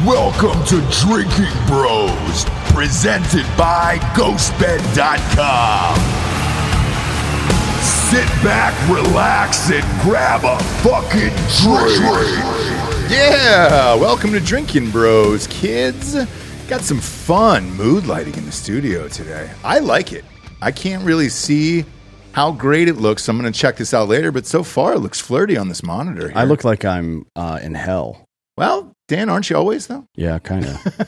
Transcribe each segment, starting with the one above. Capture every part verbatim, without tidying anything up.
Welcome to Drinking Bros, presented by ghost bed dot com. Sit back, relax, and grab a fucking drink. Yeah, welcome to Drinking Bros, kids. Got some fun mood lighting in the studio today. I like it. I can't really see how great it looks. I'm going to check this out later, but so far it looks flirty on this monitor here. I look like I'm uh, in hell. Well, Dan, aren't you always, though? Yeah, kind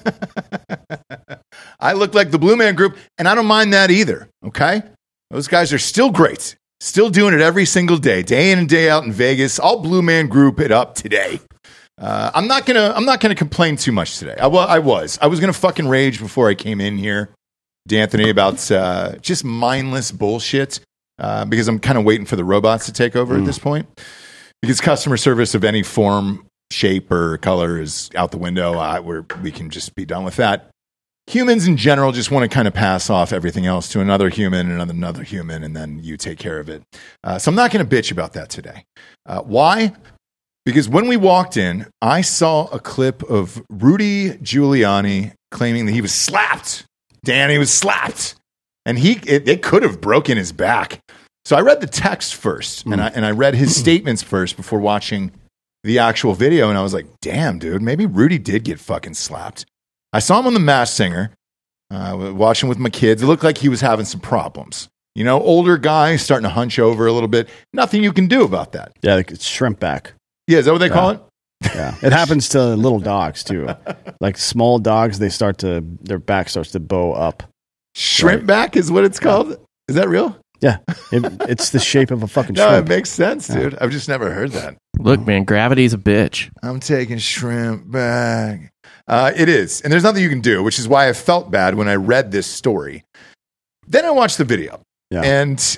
of. I look like the Blue Man Group, and I don't mind that either, okay? Those guys are still great. Still doing it every single day, day in and day out in Vegas. I'll Blue Man Group it up today. Uh, I'm not gonna. I'm not gonna complain too much today. I, well, I was. I was gonna fucking rage before I came in here, D'Anthony, about uh, just mindless bullshit. Uh, because I'm kind of waiting for the robots to take over mm. at this point. Because customer service of any form, shape, or color is out the window. Uh, we're, we can just be done with that. Humans in general just want to kind of pass off everything else to another human and another, another human, and then you take care of it. Uh, so I'm not going to bitch about that today. Uh, why? Because when we walked in, I saw a clip of Rudy Giuliani claiming that he was slapped. Danny was slapped. And he, it, it could have broken his back. So I read the text first, mm. and I and I read his statements first before watching the actual video, and I was like, damn, dude, maybe Rudy did get fucking slapped. I saw him on The Masked Singer, uh, watching with my kids. It looked like he was having some problems. You know, older guy, starting to hunch over a little bit. Nothing you can do about that. Yeah, like it's shrimp back. Yeah, is that what they yeah. call it? Yeah, it happens to little dogs, too. Like small dogs, they start to, their back starts to bow up. Shrimp right. back is what it's called? Yeah. Is that real? Yeah. It, it's the shape of a fucking no, shrimp. No, it makes sense, dude. Yeah. I've just never heard that. Look, man, gravity's a bitch. I'm taking shrimp back. Uh, it is. And there's nothing you can do, which is why I felt bad when I read this story. Then I watched the video. Yeah. And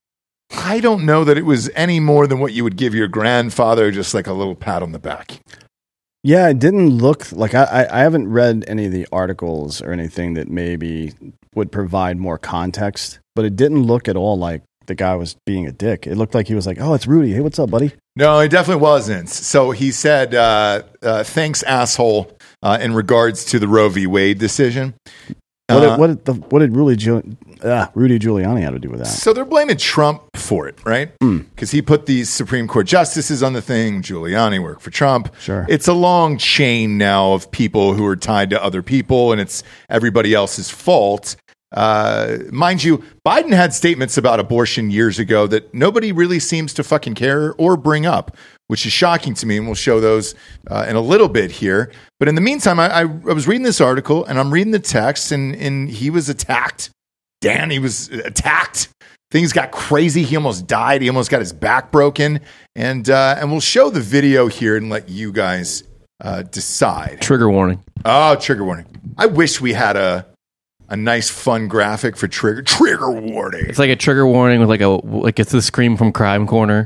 I don't know that it was any more than what you would give your grandfather, just like a little pat on the back. Yeah, it didn't look like I, I haven't read any of the articles or anything that maybe would provide more context, but it didn't look at all like the guy was being a dick. It looked like he was like, oh, it's Rudy. Hey, what's up, buddy? No, it definitely wasn't. So he said, uh, uh, thanks, asshole, uh, in regards to the Roe v. Wade decision. What, uh, did, what, did the, what did Rudy, Giul- uh, Rudy Giuliani have to do with that? So they're blaming Trump for it, right? Because mm. he put these Supreme Court justices on the thing. Giuliani worked for Trump. Sure. It's a long chain now of people who are tied to other people, and it's everybody else's fault. Uh, mind you, Biden had statements about abortion years ago that nobody really seems to fucking care or bring up, which is shocking to me, and we'll show those uh, in a little bit here. But in the meantime, I, I, I was reading this article, and I'm reading the text, and, and he was attacked. Dan, he was attacked. Things got crazy. He almost died. He almost got his back broken. And uh, and we'll show the video here and let you guys uh, decide. Trigger warning. Oh, trigger warning. I wish we had a a nice, fun graphic for trigger trigger warning. It's like a trigger warning with like a like it's the scream from Crime Corner.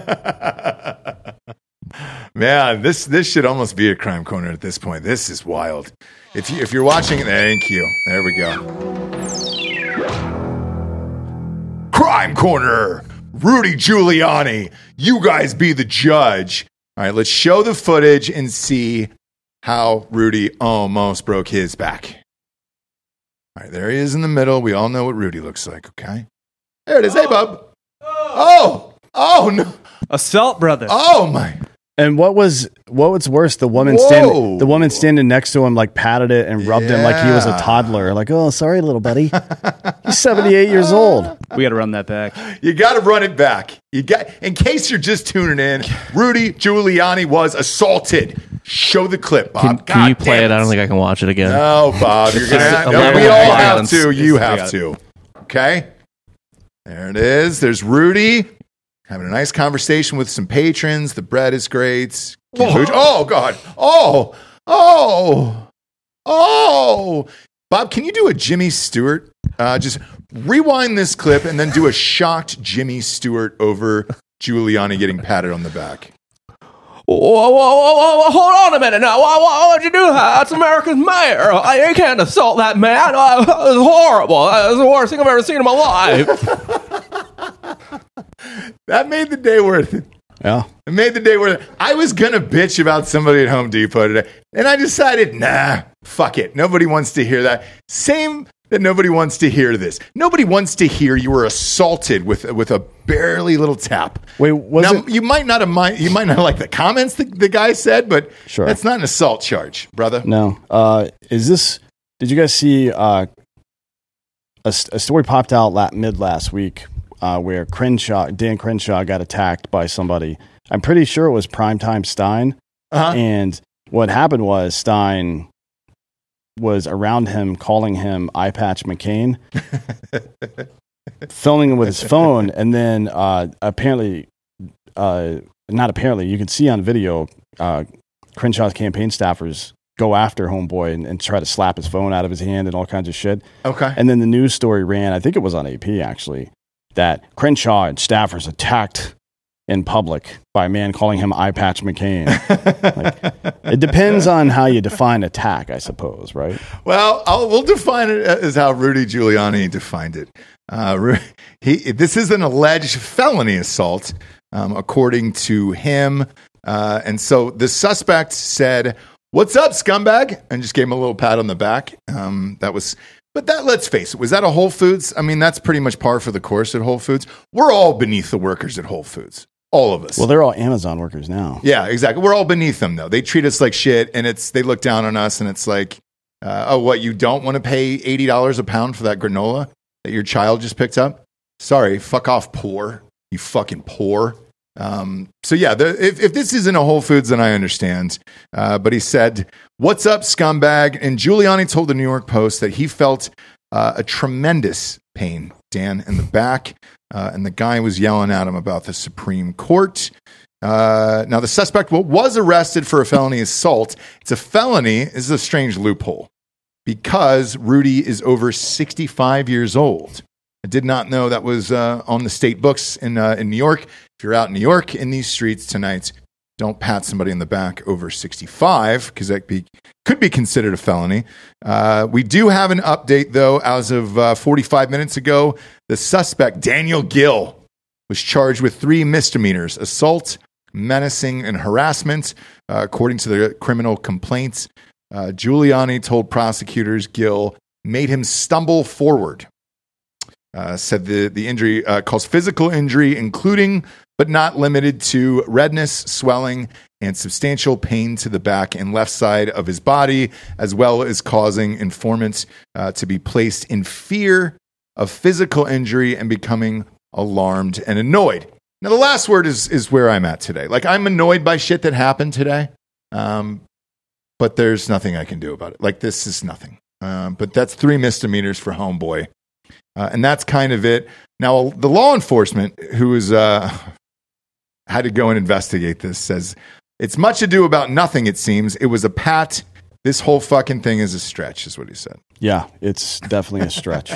Man, this this should almost be a Crime Corner at this point. This is wild. If you if you're watching, thank you. There we go. Crime Corner, Rudy Giuliani. You guys be the judge. All right, let's show the footage and see how Rudy almost broke his back. All right, there he is in the middle. We all know what Rudy looks like, okay? There it is. Oh. Hey, bub. Oh. oh, oh, no. Assault, brother. Oh, my. And what was what was worse? The woman Whoa. standing the woman standing next to him like patted it and rubbed yeah. him like he was a toddler. Like, oh, sorry, little buddy. He's seventy-eight years old. We got to run that back. You got to run it back. You got. In case you're just tuning in, Rudy Giuliani was assaulted. Show the clip, Bob. Can, can you play it? it? I don't think I can watch it again. No, Bob. You're gonna. Have, no, we all have to. You have to. Okay. There it is. There's Rudy. Having a nice conversation with some patrons. The bread is great. Oh, God. Oh, oh, oh. Bob, can you do a Jimmy Stewart? Uh, just rewind this clip and then do a shocked Jimmy Stewart over Giuliani getting patted on the back. Whoa, whoa, whoa, whoa, hold on a minute now. What, what, what'd you do? That's America's mayor. I, you can't assault that man. Uh, it was horrible. That was the worst thing I've ever seen in my life. That made the day worth it. Yeah. It made the day where I was going to bitch about somebody at Home Depot today. And I decided, nah, fuck it. Nobody wants to hear that. Same that nobody wants to hear this. Nobody wants to hear you were assaulted with with a barely little tap. Wait, was now, it? you might not have mind, you might not like the comments the, the guy said, but Sure. that's not an assault charge, brother. No. Uh, is this? Did you guys see uh, a, a story popped out la- mid last week uh, where Crenshaw, Dan Crenshaw, got attacked by somebody? I'm pretty sure it was Primetime Stein, Uh-huh. and what happened was Stein was around him, calling him Eye Patch McCain, filming him with his phone, and then uh, apparently, uh, not apparently, you can see on video, uh, Crenshaw's campaign staffers go after Homeboy and, and try to slap his phone out of his hand and all kinds of shit. Okay. And then the news story ran, I think it was on A P actually, that Crenshaw and staffers attacked in public by a man calling him Eye Patch McCain. Like, it depends on how you define attack, I suppose, right? Well, I'll, we'll define it as how Rudy Giuliani defined it. Uh, Ru- he, this is an alleged felony assault, um, according to him. Uh, and so the suspect said, "What's up, scumbag?" and just gave him a little pat on the back. Um, that was, but that, let's face it, was that a Whole Foods? I mean, that's pretty much par for the course at Whole Foods. We're all beneath the workers at Whole Foods. All of us. Well, they're all Amazon workers now. Yeah, exactly. We're all beneath them, though. They treat us like shit, and it's they look down on us, and it's like, uh, oh, what, you don't want to pay eighty dollars a pound for that granola that your child just picked up? Sorry, fuck off, poor. You fucking poor. Um, so, yeah, the, if, if this isn't a Whole Foods, then I understand. Uh, but he said, "What's up, scumbag?" And Giuliani told the New York Post that he felt uh, a tremendous pain, Dan, in the back. Uh, and the guy was yelling at him about the Supreme Court. Uh, now, the suspect was arrested for a felony assault. It's a felony. This is a strange loophole because Rudy is over sixty-five years old. I did not know that was uh, on the state books in uh, in New York. If you're out in New York in these streets tonight, don't pat somebody in the back over sixty-five because that be, could be considered a felony. Uh, we do have an update, though. As of uh, forty-five minutes ago, the suspect, Daniel Gill, was charged with three misdemeanors: assault, menacing, and harassment, uh, according to the criminal complaints. Uh, Giuliani told prosecutors Gill made him stumble forward. Uh, said the, the injury uh, caused physical injury, including but not limited to redness, swelling, and substantial pain to the back and left side of his body, as well as causing informants uh, to be placed in fear of physical injury and becoming alarmed and annoyed. Now, the last word is is where I'm at today. Like, I'm annoyed by shit that happened today, um, but there's nothing I can do about it. Like, this is nothing. Um, but that's three misdemeanors for Homeboy. Uh, and that's kind of it. Now, the law enforcement who is uh, had to go and investigate this says it's much ado about nothing, it seems. It was a pat. This whole fucking thing is a stretch, is what he said. Yeah, it's definitely a stretch.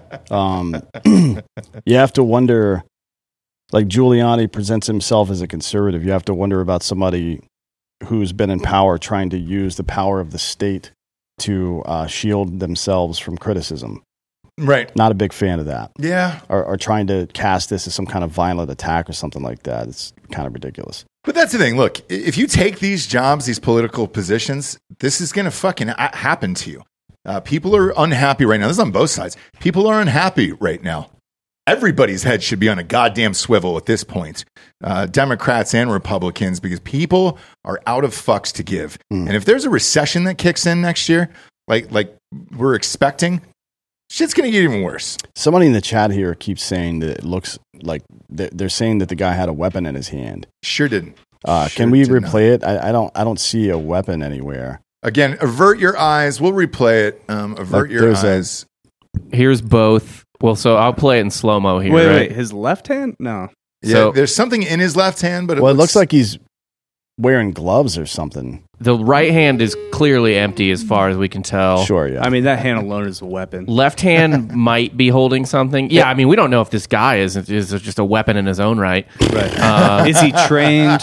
um, you have to wonder, like Giuliani presents himself as a conservative. You have to wonder about somebody who's been in power trying to use the power of the state to uh, shield themselves from criticism. Right. Not a big fan of that. Yeah. Or, or trying to cast this as some kind of violent attack or something like that. It's kind of ridiculous. But that's the thing. Look, if you take these jobs, these political positions, this is going to fucking ha- happen to you. Uh, people are unhappy right now. This is on both sides. People are unhappy right now. Everybody's head should be on a goddamn swivel at this point, uh, Democrats and Republicans, because people are out of fucks to give. Mm. And if there's a recession that kicks in next year, like like we're expecting, shit's going to get even worse. Somebody in the chat here keeps saying that it looks like they're saying that the guy had a weapon in his hand. Sure didn't. Uh, sure can we did replay not. it? I, I don't. I don't see a weapon anywhere. Again, avert your eyes. We'll replay it. Um, avert Like, your there's a- eyes. Here's both. Well, so I'll play it in slow mo here. Wait, right? wait, his left hand? No. Yeah, So- there's something in his left hand, but it Well, looks, it looks like he's wearing gloves or something. The right hand is clearly empty as far as we can tell. Sure, yeah. I mean, that hand alone is a weapon. Left hand might be holding something. Yeah, I mean, we don't know if this guy is is just a weapon in his own right. right. Uh, Is he trained?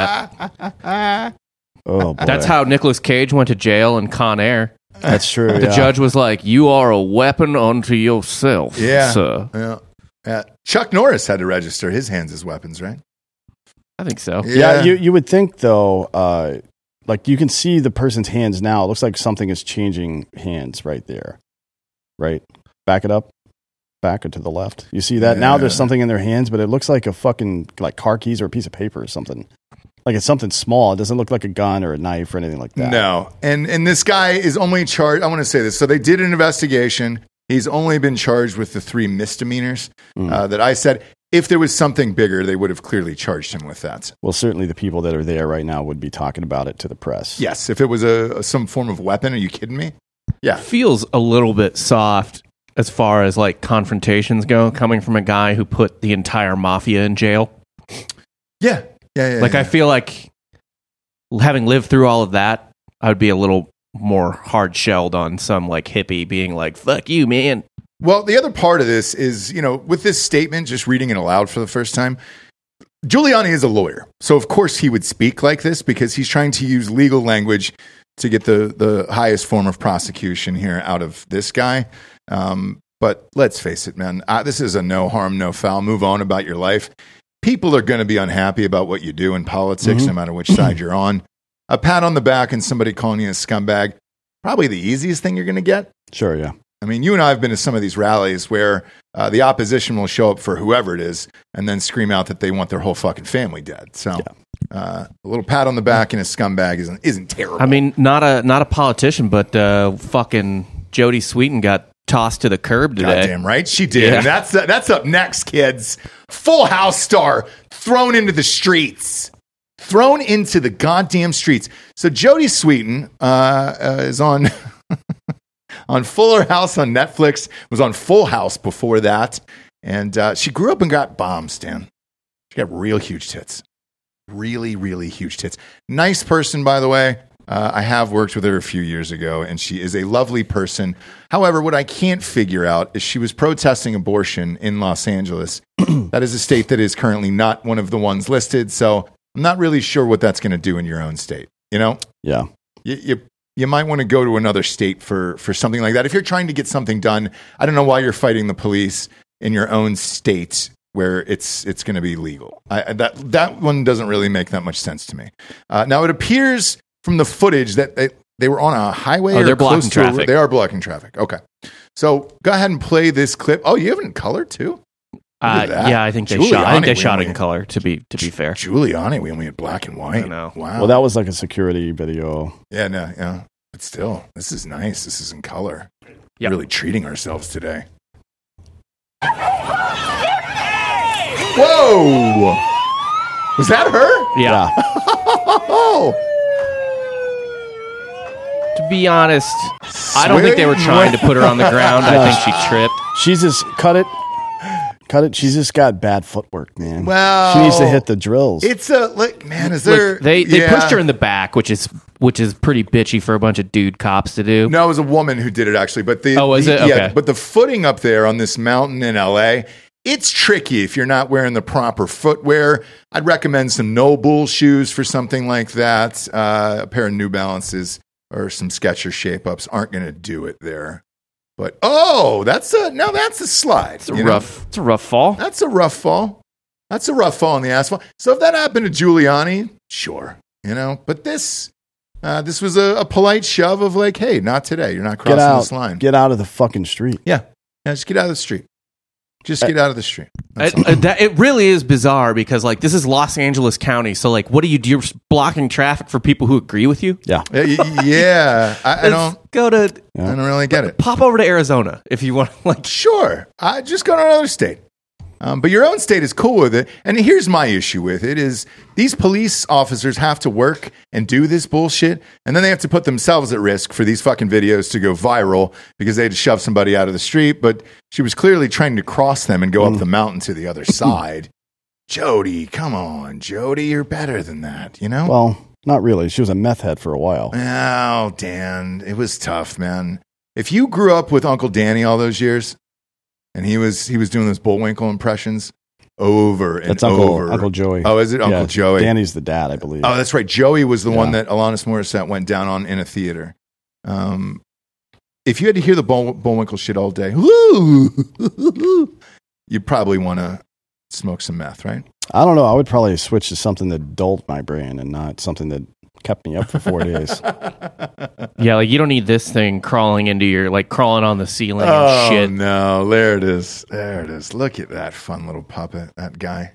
yeah, oh, boy. that's how Nicolas Cage went to jail in Con Air. That's true. The yeah. judge was like, "You are a weapon unto yourself, Yeah. sir." Yeah. Yeah. Chuck Norris had to register his hands as weapons, right? I think so. Yeah, you you would think though, uh, like you can see the person's hands now. It looks like something is changing hands right there. Right, back it up, back or to the left. You see that yeah. now? There's something in their hands, but it looks like a fucking like car keys or a piece of paper or something. Like it's something small. It doesn't look like a gun or a knife or anything like that. No, and and this guy is only charged. I want to say this. So they did an investigation. He's only been charged with the three misdemeanors mm. uh, that I said. If there was something bigger, they would have clearly charged him with that. Well, certainly the people that are there right now would be talking about it to the press. Yes, if it was a some form of weapon. Are you kidding me? Yeah. Feels a little bit soft as far as like confrontations go, coming from a guy who put the entire mafia in jail. Yeah. Yeah, yeah like yeah. I feel like having lived through all of that, I would be a little more hard-shelled on some like hippie being like, fuck you, man. Well, the other part of this is, you know, with this statement, just reading it aloud for the first time, Giuliani is a lawyer. So, of course, he would speak like this because he's trying to use legal language to get the, the highest form of prosecution here out of this guy. Um, but let's face it, man, uh, this is a no harm, no foul. Move on about your life. People are going to be unhappy about what you do in politics, mm-hmm. no matter which side you're on. A pat on the back and somebody calling you a scumbag, probably the easiest thing you're going to get. Sure, yeah. I mean, you and I have been to some of these rallies where uh, the opposition will show up for whoever it is and then scream out that they want their whole fucking family dead. So yeah. uh, a little pat on the back and a scumbag isn't, isn't terrible. I mean, not a not a politician, but uh, fucking Jodie Sweetin got tossed to the curb today. Goddamn right, she did. Yeah. And that's, uh, that's up next, kids. Full House star thrown into the streets. Thrown into the goddamn streets. So Jodie Sweetin uh, uh, is on... on Fuller House on Netflix, was on Full House before that. And uh, she grew up and got bombs, Dan. She got real huge tits. Really, really huge tits. Nice person, by the way. Uh, I have worked with her a few years ago, and she is a lovely person. However, what I can't figure out is she was protesting abortion in Los Angeles. That is a state that is currently not one of the ones listed, so I'm not really sure what that's going to do in your own state. You know? Yeah. You, you You might want to go to another state for, for something like that. If you're trying to get something done, I don't know why you're fighting the police in your own state where it's it's going to be legal. I, that that one doesn't really make that much sense to me. Uh, now, it appears from the footage that they, they were on a highway. Oh, or they're blocking close to a- traffic. They are blocking traffic. Okay. So go ahead and play this clip. Oh, you have it in color too? Uh, that. yeah, I think they shot. I think they Giuliani, shot we it in color. To be to be fair, Giuliani, we only had black and white. I know. Wow. Well, that was like a security video. yeah, no, yeah. But still, this is nice. This is in color. Yep. Really treating ourselves today. Whoa! Was that her? yeah. Oh! To be honest, I don't think they were trying to put her on the ground. I think she tripped. She's just cut it, cut it. She's just got bad footwork, man. Well, she needs to hit the drills. It's a like, man. Is there? Look, they they yeah. pushed her in the back, which is which is pretty bitchy for a bunch of dude cops to do. No, it was a woman who did it actually. But the Oh, was the- it? Yeah, Okay. but the footing up there on this mountain in L A, it's tricky if you're not wearing the proper footwear. I'd recommend some No Bull shoes for something like that. Uh, a pair of New Balances or some Skechers Shape-Ups aren't going to do it there. But oh, that's a now that's a slide. It's a you know? rough. It's a rough fall. That's a rough fall. That's a rough fall on the asphalt. So if that happened to Giuliani, sure, you know. But this, uh, this was a, a polite shove of like, hey, not today. You're not Get crossing out, this line. get out of the fucking street. Yeah, yeah. Just get out of the street. Just get out of the street. That's It, all. uh, that, it really is bizarre because like this is Los Angeles County, so like what do you do? You're blocking traffic for people who agree with you. Yeah, Yeah, y- yeah. I, I don't. go to I don't really get it. pop over to Arizona if you want. Like Sure, I just go to another state. Um, but your own state is cool with it. And here's my issue with it is these police officers have to work and do this bullshit. And then they have to put themselves at risk for these fucking videos to go viral because they had to shove somebody out of the street. But she was clearly trying to cross them and go up the mountain to the other side. Jody, come on, Jody, you're better than that, you know? well, not really. She was a meth head for a while. Oh, Dan, it was tough, man. If you grew up with Uncle Danny all those years, and he was he was doing those Bullwinkle impressions over and That's Uncle over. Uncle Joey. Oh, is it Uncle Yeah, Joey? Danny's the dad, I believe. Oh, that's right. Joey was the one Yeah. that Alanis Morissette went down on in a theater. Um, if you had to hear the Bull, Bullwinkle shit all day, woo, you'd probably want to smoke some meth, right? I don't know. I would probably switch to something that dulled my brain and not something that kept me up for four days. Yeah, like you don't need this thing crawling into your, like crawling on the ceiling Oh, and shit. no. There it is. There it is. Look at that fun little puppet, that guy.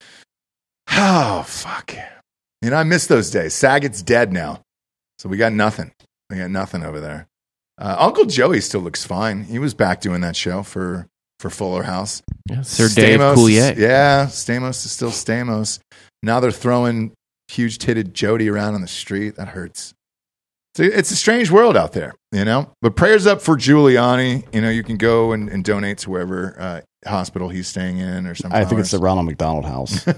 Oh, fuck. You know, I miss those days. Saget's dead now. So we got nothing. We got nothing over there. Uh, Uncle Joey still looks fine. He was back doing that show for, for Fuller House. Yeah, Sir Dave Stamos Coulier. is- Yeah, Stamos is still Stamos. Now they're throwing huge-titted Jody around on the street. That hurts. It's a, it's a strange world out there, you know? But prayers up for Giuliani. You know, you can go and, and donate to wherever uh, hospital he's staying in or something. I think it's the Ronald McDonald House. Is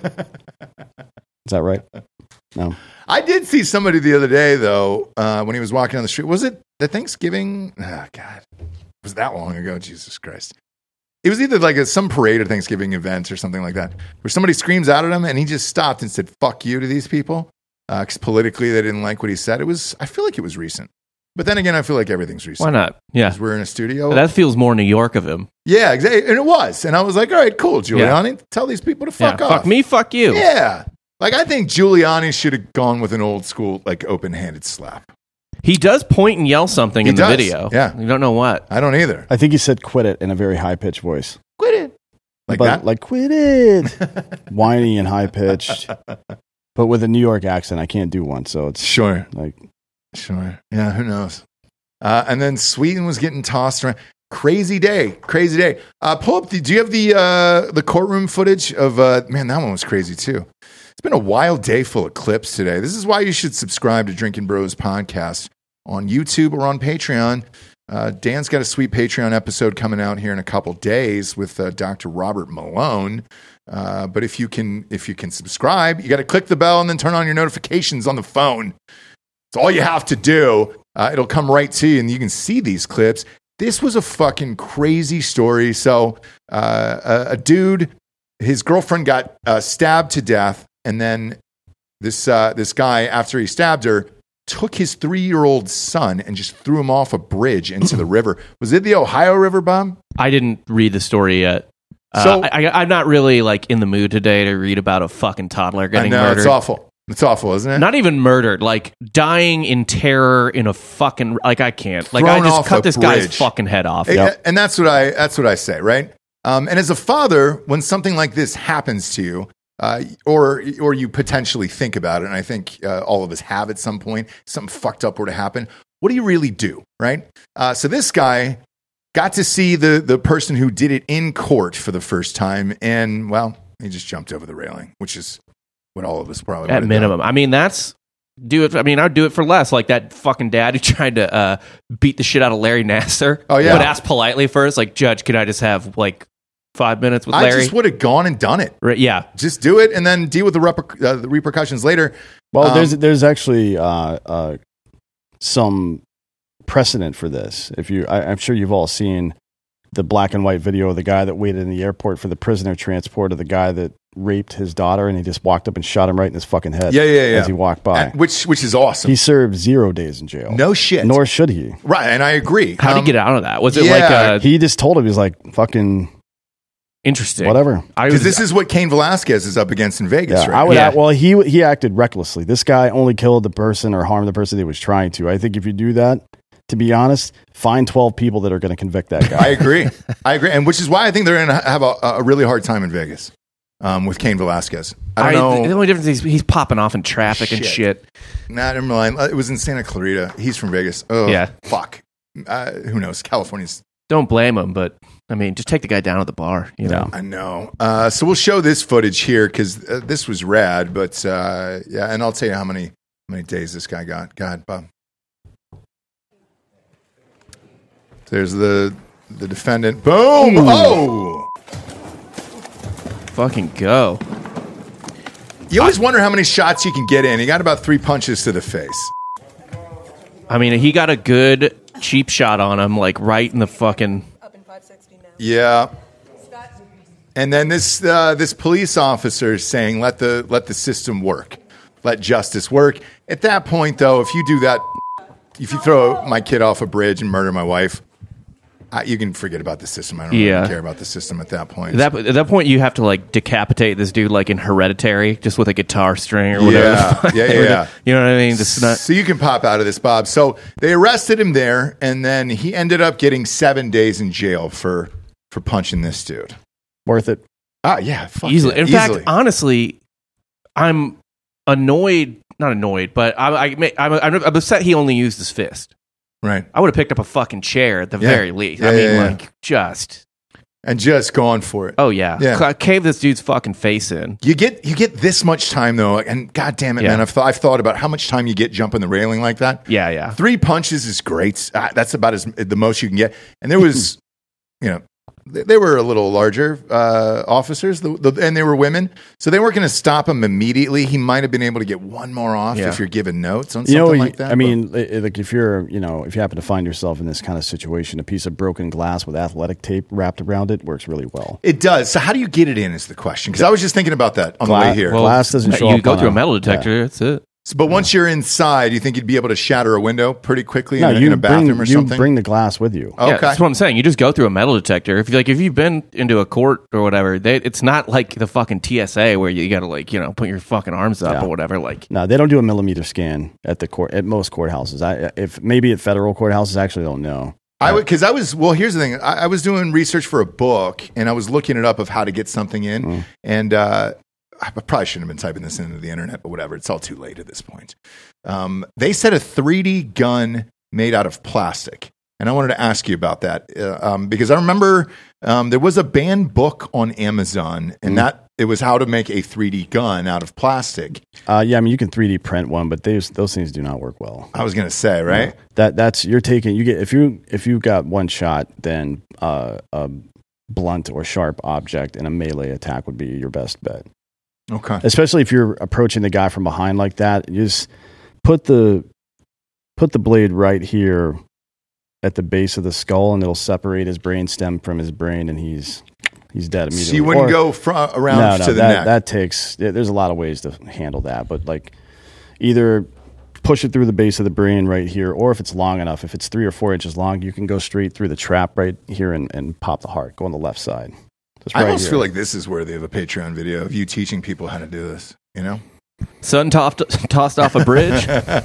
that right? No. I did see somebody the other day, though, uh, when he was walking down the street. Was it the Thanksgiving? Oh, God. It was that long ago. Jesus Christ. It was either like a, some parade or Thanksgiving event or something like that, where somebody screams out at him and he just stopped and said, fuck you to these people. Because uh, politically they didn't like what he said. It was, I feel like it was recent. But then again, I feel like everything's recent. Why not? Yeah. Because we're in a studio. That feels more New York of him. Yeah, exactly. And it was. And I was like, all right, cool, Giuliani. Yeah. Tell these people to fuck yeah. off. Fuck me, fuck you. Yeah. Like, I think Giuliani should have gone with an old school, like, open-handed slap. He does point and yell something He in does. the video. Yeah. You don't know what. I don't either. I think he said quit it in a very high-pitched voice. Quit it. Like but, that? Like, quit it. Whiny and high-pitched. But with a New York accent, I can't do one. So it's Sure. like, Sure. Yeah, who knows? Uh, and then Sweden was getting tossed around. Crazy day. Crazy day. Uh, pull up the, do you have the, uh, the courtroom footage of, uh, man, that one was crazy too. It's been a wild day full of clips today. This is why you should subscribe to Drinking Bros podcast on YouTube or on Patreon. Uh, Dan's got a sweet Patreon episode coming out here in a couple days with uh, Doctor Robert Malone. Uh, but if you can, if you can subscribe, you got to click the bell and then turn on your notifications on the phone. It's all you have to do. Uh, it'll come right to you, and you can see these clips. This was a fucking crazy story. So, uh, a, a dude, his girlfriend got uh, stabbed to death, and then this uh, this guy, after he stabbed her, took his three-year-old son and just threw him off a bridge into the river. Was it the Ohio River, Bob? I didn't read the story yet. Uh, So- I, I, I'm not really like in the mood today to read about a fucking toddler I getting know, murdered. it's awful. It's awful, isn't it? Not even murdered, like dying in terror in a fucking like I can't. Like I Thrown just off cut a this guy's bridge. fucking head off. And- And that's what I that's what I say, right? Um, and as a father, when something like this happens to you, uh, or or you potentially think about it, and I think uh, all of us have at some point, something fucked up were to happen. What do you really do, right? Uh, so this guy got to see the the person who did it in court for the first time, and well, he just jumped over the railing, which is what all of us probably At would have minimum, done. I mean that's do it. I mean I'd do it for less. Like that fucking dad who tried to uh, beat the shit out of Larry Nassar. Oh, yeah. would ask politely first, like Judge, could I just have like five minutes with I Larry? just would have gone and done it. Right, yeah. Just do it, and then deal with the, reper- uh, the repercussions later. well, Um, there's there's actually uh, uh, some precedent for this. If you, I, I'm sure you've all seen the black and white video of the guy that waited in the airport for the prisoner transport of the guy that raped his daughter, and he just walked up and shot him right in his fucking head. Yeah, yeah, yeah. As he walked by, Uh, which which is awesome. he served zero days in jail. No shit. Nor should he. Right, and I agree. How'd Um, he get out of that? Was it yeah, like uh, He just told him, he was like, fucking interesting? whatever. I Because was, this is what Cain Velasquez is up against in Vegas, Yeah, right? I would. Yeah. Act, well, he he acted recklessly. This guy only killed the person or harmed the person he was trying to. I think if you do that, to be honest, find twelve people that are going to convict that I guy. agree. I agree, and which is why I think they're going to have a, a really hard time in Vegas um, with Cain Velasquez. I don't The know. only difference is he's popping off in traffic and Shit. shit. Nah, never mind. It was in Santa Clarita. He's from Vegas. Oh, Yeah. fuck. Uh, who knows? California's. Don't blame him, but I mean, just take the guy down at the bar. You know, I know. Uh, so we'll show this footage here because uh, this was rad. But uh, yeah, and I'll tell you how many how many days this guy got. God, Bob. There's the the defendant. Boom! Oh! fucking go. You always wonder how many shots you can get in. He got about three punches to the face. I mean, he got a good cheap shot on him, like right in the fucking. Up in five sixty now. Yeah. Scott? And then this uh, this police officer is saying, "Let the let the system work, let justice work." At that point, though, if you do that, if you throw my kid off a bridge and murder my wife, I, you can forget about the system. I don't Yeah. really care about the system at that point. At that, at that point, you have to like decapitate this dude like in Hereditary, just with a guitar string or whatever. Yeah, the fuck. yeah, yeah, yeah. You know what I mean? This is not. So you can pop out of this, Bob. So they arrested him there, and then he ended up getting seven days in jail for for punching this dude. Worth it. Ah, yeah, fuck Easily. yeah, In easily. fact, honestly, I'm annoyed. Not annoyed, but I, I, I'm, I'm upset he only used his fist. right, I would have picked up a fucking chair at the Yeah. very least. Yeah, I mean, yeah, yeah. like, just. and just going for it. Oh, yeah. Yeah. Ca- Cave this dude's fucking face in. You get you get this much time though, and god damn it, Yeah. man, I've thought I've thought about how much time you get jumping the railing like that. Yeah, yeah. Three punches is great. Uh, that's about as the most you can get. And there was, you know, they, they were a little larger uh, officers, the, the, and they were women, so they weren't going to stop him immediately. He might have been able to get one more off Yeah. if you're giving notes on You something know, like that. I mean, li- like if you're, you know, if you happen to find yourself in this kind of situation, a piece of broken glass with athletic tape wrapped around it works really well. It does. So how do you get it in is the question. Because I was just thinking about that on Gla- the way here. well, Glass doesn't show You up go on through a a- metal detector, that's it. So- but once you're inside, you think you'd be able to shatter a window pretty quickly No, in, a, you in a bathroom bring, or you something? bring the glass with you. Okay. Yeah, that's what I'm saying. You just go through a metal detector. If you like, if you've been into a court or whatever, they, it's not like the fucking T S A where you got to like you know put your fucking arms up Yeah. or whatever. Like, No, they don't do a millimeter scan at the court at most courthouses. I if maybe at federal courthouses, I actually don't know. I would because I was well. Here's the thing. I, I was doing research for a book, and I was looking it up of how to get something in, Mm. and uh, I probably shouldn't have been typing this into the internet, but whatever. It's all too late at this point. Um, they said a three D gun made out of plastic, and I wanted to ask you about that uh, um, because I remember um, there was a banned book on Amazon, and Mm. that it was how to make a three D gun out of plastic. Uh, yeah, I mean you can three D print one, but those those things do not work well. I was going to say, right? That that's you're taking you get if you if you got one shot, then uh, a blunt or sharp object in a melee attack would be your best bet. Okay. Especially if you're approaching the guy from behind like that. You just put the put the blade right here at the base of the skull, and it'll separate his brain stem from his brain, and he's he's dead immediately. So you wouldn't Or- go fr- around no, to no, the that, neck. that takes. yeah, There's a lot of ways to handle that, but like either push it through the base of the brain right here, or if it's long enough, if it's three or four inches long, you can go straight through the trap right here and, and pop the heart. Go on the left side. Just I right almost here. feel like this is worthy of a Patreon video of you teaching people how to do this. You know? son tossed tossed off a bridge.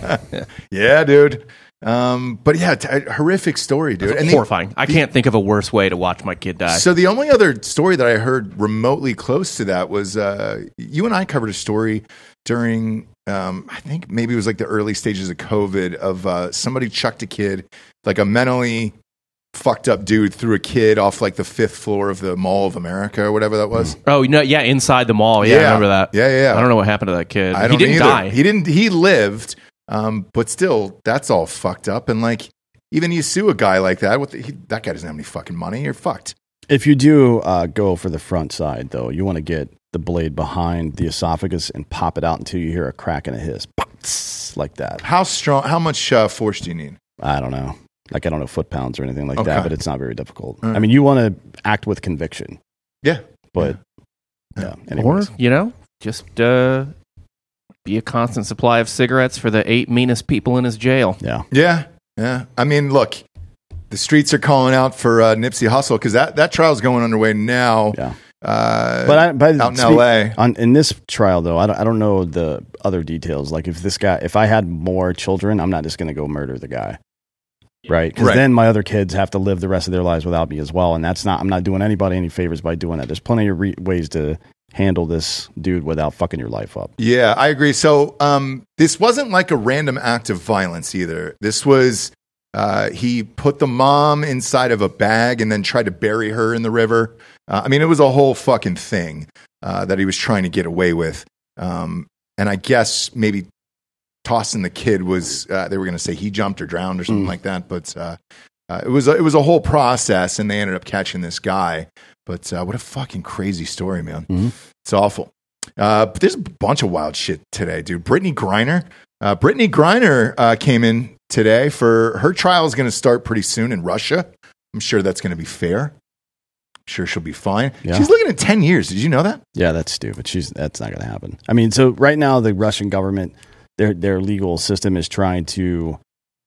Yeah, dude. Um, but yeah, t- a horrific story, dude. And the- Horrifying. I can't think of a worse way to watch my kid die. so the only other story that I heard remotely close to that was uh, you and I covered a story during, um, I think maybe it was like the early stages of COVID of uh, somebody chucked a kid, like a mentally fucked up dude threw a kid off like the fifth floor of the Mall of America or whatever that was. oh, no, yeah, inside the mall. Yeah, I remember that. Yeah, yeah, yeah. I don't know what happened to that kid. I don't he didn't either. die. He didn't. He lived, um, but still, that's all fucked up. And like, even you sue a guy like that, with the, he, that guy doesn't have any fucking money. You're fucked. If you do uh, go for the front side, though, you want to get the blade behind the esophagus and pop it out until you hear a crack and a hiss, Pop, tss, like that. How strong? How much uh, force do you need? I don't know. Like I don't know foot pounds or anything like Okay. that, but it's not very difficult. All right. I mean, you want to act with conviction, Yeah, but Yeah. yeah. Or, anyways. you know, just uh, be a constant supply of cigarettes for the eight meanest people in his jail. yeah. yeah, yeah. I mean, look, the streets are calling out for uh, Nipsey Hussle because that that trial's going underway now. Yeah. Uh, But I, but out in speak- L A. on in this trial though, I don't, I don't know the other details. Like if this guy, if I had more children, I'm not just going to go murder the guy, right? Because Right. then my other kids have to live the rest of their lives without me as well, and that's not. I'm not doing anybody any favors by doing that. There's plenty of re- ways to handle this dude without fucking your life up. Yeah, I agree. So um, this wasn't like a random act of violence either. This was uh, he put the mom inside of a bag and then tried to bury her in the river. Uh, I mean, it was a whole fucking thing uh, that he was trying to get away with. Um, and I guess maybe tossing the kid was uh, they were going to say he jumped or drowned or something Mm. like that. But uh, uh, it was a, it was a whole process, and they ended up catching this guy. But uh, what a fucking crazy story, man. Mhm. It's awful. Uh, but there's a bunch of wild shit today, dude. Brittany Griner. Uh, Brittany Griner uh, came in today for her trial is going to start pretty soon in Russia. I'm sure that's going to be fair. I'm sure she'll be fine. Yeah. She's looking at ten years. Did you know that? Yeah, that's stupid. She's that's not going to happen. I mean, so right now the Russian government, their their legal system is trying to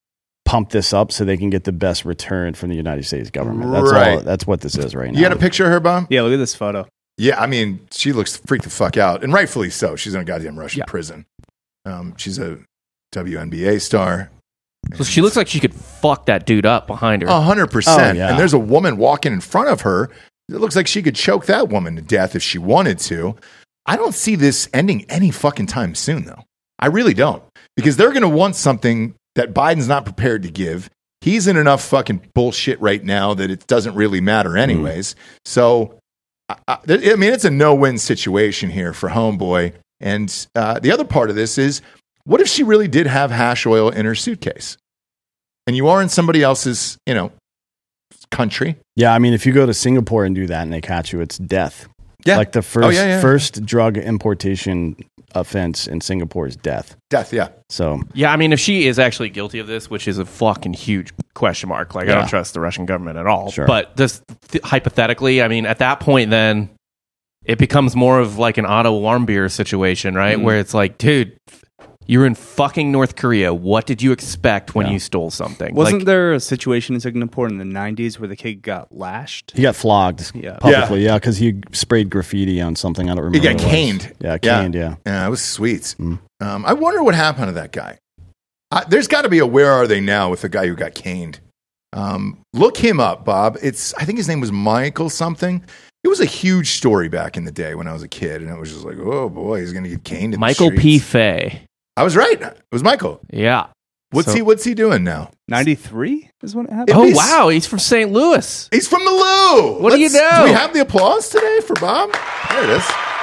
pump this up so they can get the best return from the United States government. That's Right. all. That's what this is right now. You got a picture of her, Bob? Yeah, look at this photo. Yeah, I mean, she looks freaked the fuck out, and rightfully so. She's in a goddamn Russian Yeah. prison. Um, she's a W N B A star. So she looks like she could fuck that dude up behind her. A hundred percent. Oh, yeah. And there's a woman walking in front of her. It looks like she could choke that woman to death if she wanted to. I don't see this ending any fucking time soon, though. I really don't. Because they're going to want something that Biden's not prepared to give. He's in enough fucking bullshit right now that it doesn't really matter anyways. Mm. So, I, I, I mean, it's a no-win situation here for Homeboy. And uh, the other part of this is, what if she really did have hash oil in her suitcase? And you are in somebody else's, you know, country. Yeah, I mean, if you go to Singapore and do that and they catch you, it's death. Yeah. Like the first Oh, yeah, yeah. first drug importation offense in Singapore is death. Death, yeah. So Yeah, I mean, if she is actually guilty of this, which is a fucking huge question mark, like I Yeah. don't trust the Russian government at all. Sure. But just th- hypothetically, I mean, at that point, then it becomes more of like an Otto Warmbier situation, right? Mhm. Where it's like, dude, you were in fucking North Korea. What did you expect when Yeah. you stole something? Wasn't like, there a situation in Singapore in the nineties where the kid got lashed? he got flogged Yeah. publicly, yeah, because he sprayed graffiti on something. I don't remember. He got what it was. caned. Yeah, caned, yeah. Yeah, it was sweet. Mm. Um, I wonder what happened to that guy. I, there's got to be a where are they now with the guy who got caned. Um, look him up, Bob. It's I think his name was Michael something. It was a huge story back in the day when I was a kid, and it was just like, oh boy, he's going to get caned. In Michael the P. streets. Fay. I was right. It was Michael. Yeah. What's So- he? What's he doing now? ninety-three is when it happened? It'd Oh, be s- wow. He's from Saint Louis. He's from the Lou. What do you Let's- know? Do we have the applause today for Bob? There it is.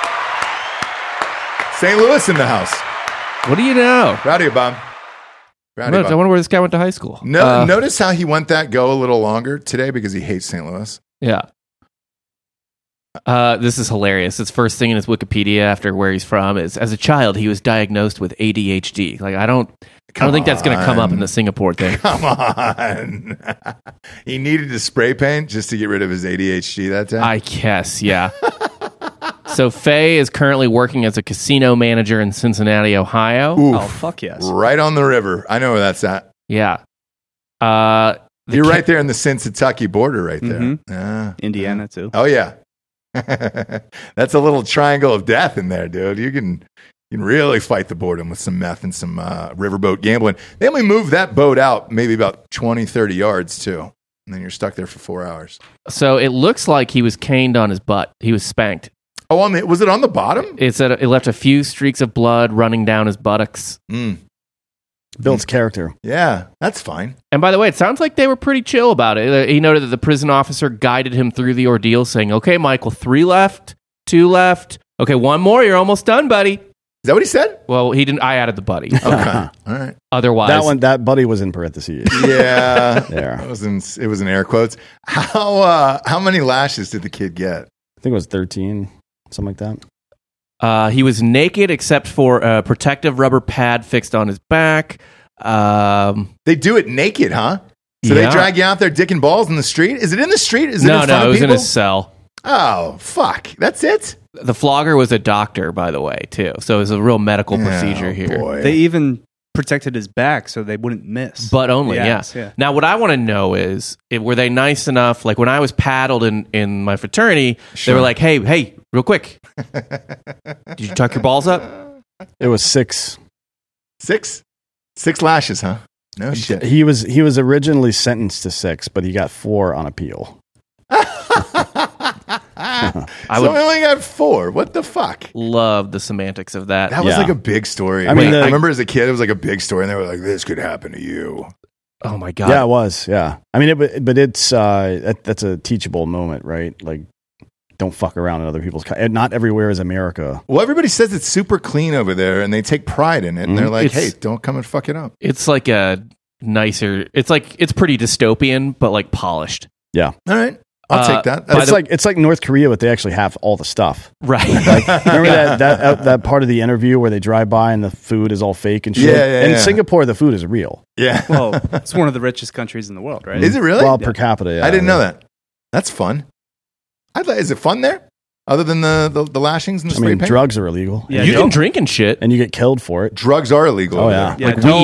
Saint Louis in the house. What do you know? Proud of you, Bob. I Proud of you, wonder- I Bob. wonder where this guy went to high school. No, Uh, notice how he went that go a little longer today because he hates Saint Louis. Yeah. Uh, this is hilarious. It's first thing in his Wikipedia after where he's from is as a child he was diagnosed with A D H D. Like I don't, I Come don't think that's going to come up in on. the Singapore thing. Come on. He needed to spray paint just to get rid of his A D H D that time. I guess, yeah. So Faye is currently working as a casino manager in Cincinnati, Ohio. Oof. Oh, fuck yes. Right on the river. I know where that's at. Yeah. Uh, the You're ca- right there in the Cincinnati border right there. Mhm. Yeah. Indiana, too. Oh, yeah. That's a little triangle of death in there, dude. You can you can really fight the boredom with some meth and some uh, riverboat gambling. They only move that boat out maybe about twenty, thirty yards, too. And then you're stuck there for four hours. So it looks like he was caned on his butt. He was spanked. Oh, on the, was it on the bottom? It's a, it left a few streaks of blood running down his buttocks. Mm. Builds character. Yeah, that's fine. And by the way, it sounds like they were pretty chill about it. Uh, He noted that the prison officer guided him through the ordeal, saying, "Okay, Michael, three left, two left. Okay, one more. You're almost done, buddy." Is that what he said? Well, he didn't. I added the buddy. Okay. All right. Otherwise, That one, that buddy was in parentheses. Yeah. There. It was in, it was in air quotes. How uh, how many lashes did the kid get? I think it was thirteen, something like that. uh, he was naked except for a protective rubber pad fixed on his back. Um, They do it naked, huh? So Yeah. they drag you out there dicking balls in the street? Is it in the street? Is it no, in front no, of it was people? in his cell. Oh, fuck. That's it? The flogger was a doctor, by the way, too. So it was a real medical procedure Oh, here. boy. They even protected his back so they wouldn't miss. But only, Yes, yeah. yeah. Now, what I want to know is, if, were they nice enough? Like when I was paddled in, in my fraternity, they Sure. were like, "Hey, hey, real quick, did you tuck your balls up?" It was six. Six? Six lashes, huh? No shit. He was he was originally sentenced to six, but he got four on appeal. I so would we only got four. What the fuck? love the semantics of that. That was Yeah. like a big story. I I mean, mean, the- I remember as a kid, it was like a big story, and they were like, "This could happen to you." Oh my god! Yeah, it was. Yeah, I mean, it, but- but it's uh, that, that's a teachable moment, right? Like, don't fuck around in other people's. Co- and not everywhere is America. Well, everybody says it's super clean over there, and they take pride in it, and they're like, It's- "Hey, don't come and fuck it up." It's like a nicer. It's like it's pretty dystopian, but like polished. Yeah, All right, I'll Uh, take that. by it's the- like it's like North Korea, but they actually have all the stuff. Right. Remember that that uh, that part of the interview where they drive by and the food is all fake and shit. Yeah, yeah, In yeah. Singapore, the food is real. yeah. Well, it's one of the richest countries in the world, right? Is it really? Well, per capita. Yeah, I didn't know that. That's fun. I'd like, is it fun there? Other than the, the, the lashings and the I spray mean, paint? drugs are illegal, Yeah, you don't- can drink and shit. and you get killed for it. Drugs are illegal. Oh, over yeah. there. Yeah, Like don't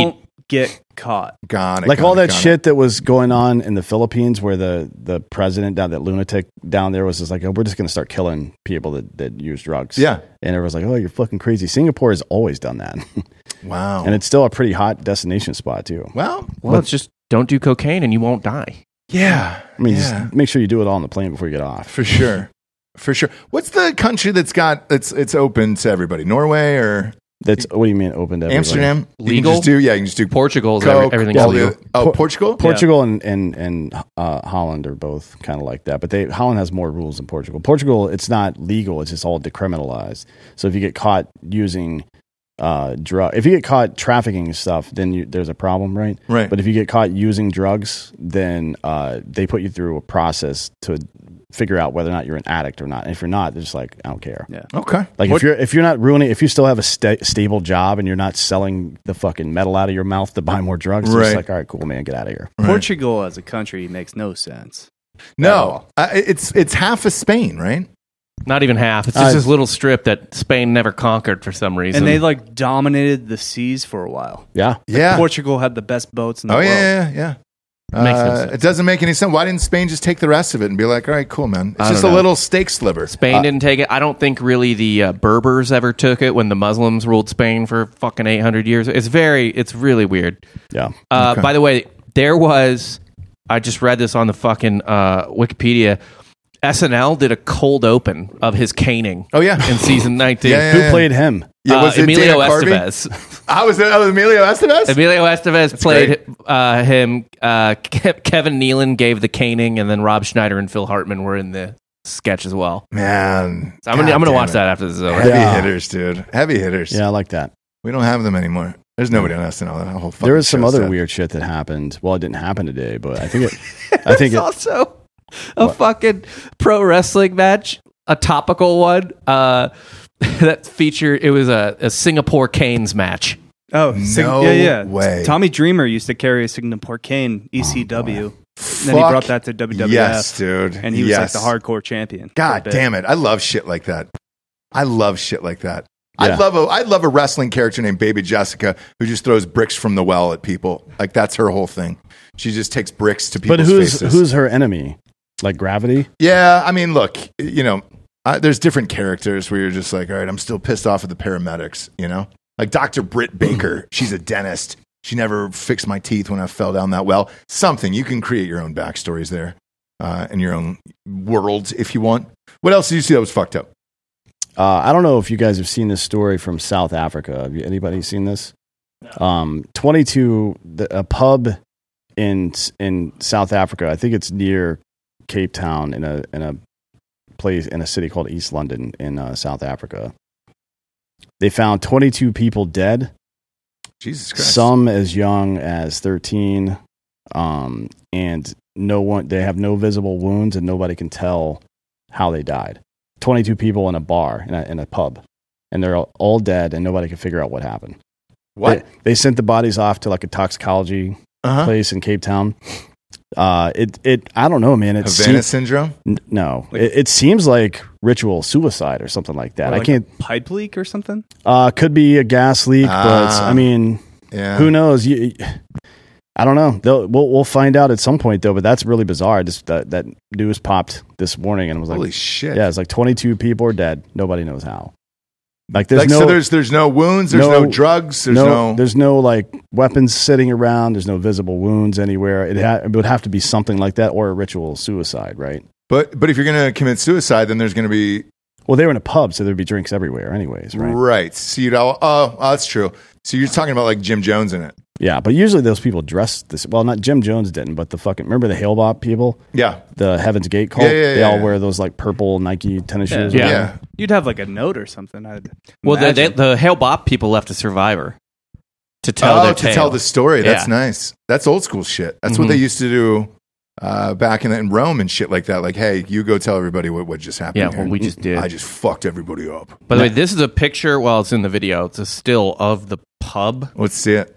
get caught. Got it. Like got all it, that got shit that was going on in the Philippines, where the, the president down, that lunatic down there, was just like, oh, we're just going to start killing people that, that use drugs. Yeah. And everyone's like, oh, you're fucking crazy. Singapore has always done that. it. Wow. And it's still a pretty hot destination spot, too. well, Well, it's just don't do cocaine and you won't die. yeah. I mean, yeah. just make sure you do it all on the plane before you get off. For sure. For sure. What's the country that's got it's it's open to everybody? Norway or That's what do you mean open to everybody? Amsterdam? You can Legal? just do yeah, you can just do Portugal's Coke, every, everything's all legal. the- oh, Por- Portugal? Portugal and and and uh, Holland are both kind of like that, but they Holland has more rules than Portugal. Portugal, it's not legal; it's just all decriminalized. So if you get caught using uh, drug, if you get caught trafficking stuff, then you, there's a problem, right? Right. But if you get caught using drugs, then uh, they put you through a process to figure out whether or not you're an addict or not. And if you're not, they're just like, I don't care. Yeah. Okay. Like What- if you're if you're not ruining, if you still have a sta- stable job and you're not selling the fucking metal out of your mouth to buy more drugs, it's Right. just like, all right, cool, man, get out of here. Right. Portugal as a country makes no sense. No. Uh, it's it's half of Spain, right? Not even half. It's just Uh, this little strip that Spain never conquered for some reason. And they like dominated the seas for a while. Yeah. Yeah. Portugal had the best boats in the Oh world. yeah, yeah, yeah. Makes no Uh, sense. it doesn't make any sense. Why didn't Spain just take the rest of it and be like, all right, cool, man? It's I just a don't know. little steak sliver. Spain didn't take it. I don't think really the uh, Berbers ever took it when the Muslims ruled Spain for fucking eight hundred years. It's very, it's really weird. Yeah. Uh, Okay. By the way, there was, I just read this on the fucking uh, Wikipedia. S N L did a cold open of his caning Oh yeah. in season nineteen. Yeah, yeah, Who yeah. played him? Yeah, Uh, was it Emilio Dana Carvey? Estevez. I was that was Emilio Estevez. Emilio Estevez played great. uh, him. Uh, Ke- Kevin Nealon gave the caning, and then Rob Schneider and Phil Hartman were in the sketch as well. Man, So I'm gonna, God I'm gonna damn watch it. that after this is over. Heavy Yeah. hitters, dude. Heavy hitters. Yeah, I like that. We don't have them anymore. There's nobody on S N L. That whole fucking There was some show's other dead. weird shit that happened. Well, it didn't happen today, but I think it. I think It's it. also a fucking pro wrestling match, a topical one uh, that featured. It was a, a Singapore Canes match. Oh, Sing- No yeah, yeah. way. Tommy Dreamer used to carry a Singapore cane, E C W. and then he Fuck brought that to W W F. Yes, dude. And he was yes. like the hardcore champion. for a God bit. damn it! I love shit like that. I love shit like that. I Yeah. love a I love a wrestling character named Baby Jessica who just throws bricks from the well at people. Like that's her whole thing. She just takes bricks to people's But who's faces. who's her enemy? Like Gravity? Yeah, I mean, look, you know, uh, there's different characters where you're just like, all right, I'm still pissed off at the paramedics. You know, like Doctor Britt Baker. She's a dentist. She never fixed my teeth when I fell down that well. Something you can create your own backstories there, uh, in your own world if you want. What else did you see that was fucked up? Uh, I don't know if you guys have seen this story from South Africa. Have you, anybody seen this? Um, twenty-two, the, a pub in in South Africa. I think it's near Cape Town in a in a place in a city called East London in uh, South Africa. They found twenty-two people dead. Jesus Christ. Some as young as thirteen, um, and no one. They have no visible wounds, and nobody can tell how they died. twenty-two people in a bar in a, in a pub, and they're all, all dead, and nobody can figure out what happened. What? They, they sent the bodies off to like a toxicology Uh-huh. place in Cape Town. Uh, it it I don't know, man. It Havana seems, syndrome? no, it, it seems like ritual suicide or something like that. Or I like can't. a pipe leak or something. Uh, could be a gas leak, but Ah. I mean. Yeah. Who knows? You, I don't know. They'll, we'll we'll find out at some point though. But that's really bizarre. Just that that news popped this morning and it was like, Holy shit. yeah, it's like twenty-two people are dead. Nobody knows how. Like there's Like, no so there's there's no wounds, there's no, no- drugs, there's no, no, there's no like weapons sitting around. There's no visible wounds anywhere. It, ha- it would have to be something like that or a ritual suicide, right? but but if you're gonna commit suicide, then there's gonna be Well, they were in a pub, so there'd be drinks everywhere, anyways, right? right. So you'd all, oh, oh, that's true. So you're talking about like Jim Jones in it. Yeah, but usually those people dress this. Well, not Jim Jones didn't, but the fucking remember the Hail Bop people, Yeah. the Heaven's Gate cult. Yeah, yeah, they yeah, all yeah. wear those like purple Nike tennis shoes. Yeah. Yeah. You'd have like a note or something. I'd Well, the, they, imagine. the Hail Bop people left a survivor to tell oh, their to tale. tell the story. That's Yeah. nice. That's old school shit. That's what Mhm. they used to do uh, back in, in Rome and shit like that. Like, hey, you go tell everybody what, what just happened. Yeah, here. well, we just did. I just fucked everybody up. By the way, this is a picture. Well, it's in the video. It's a still of the pub. Let's see it.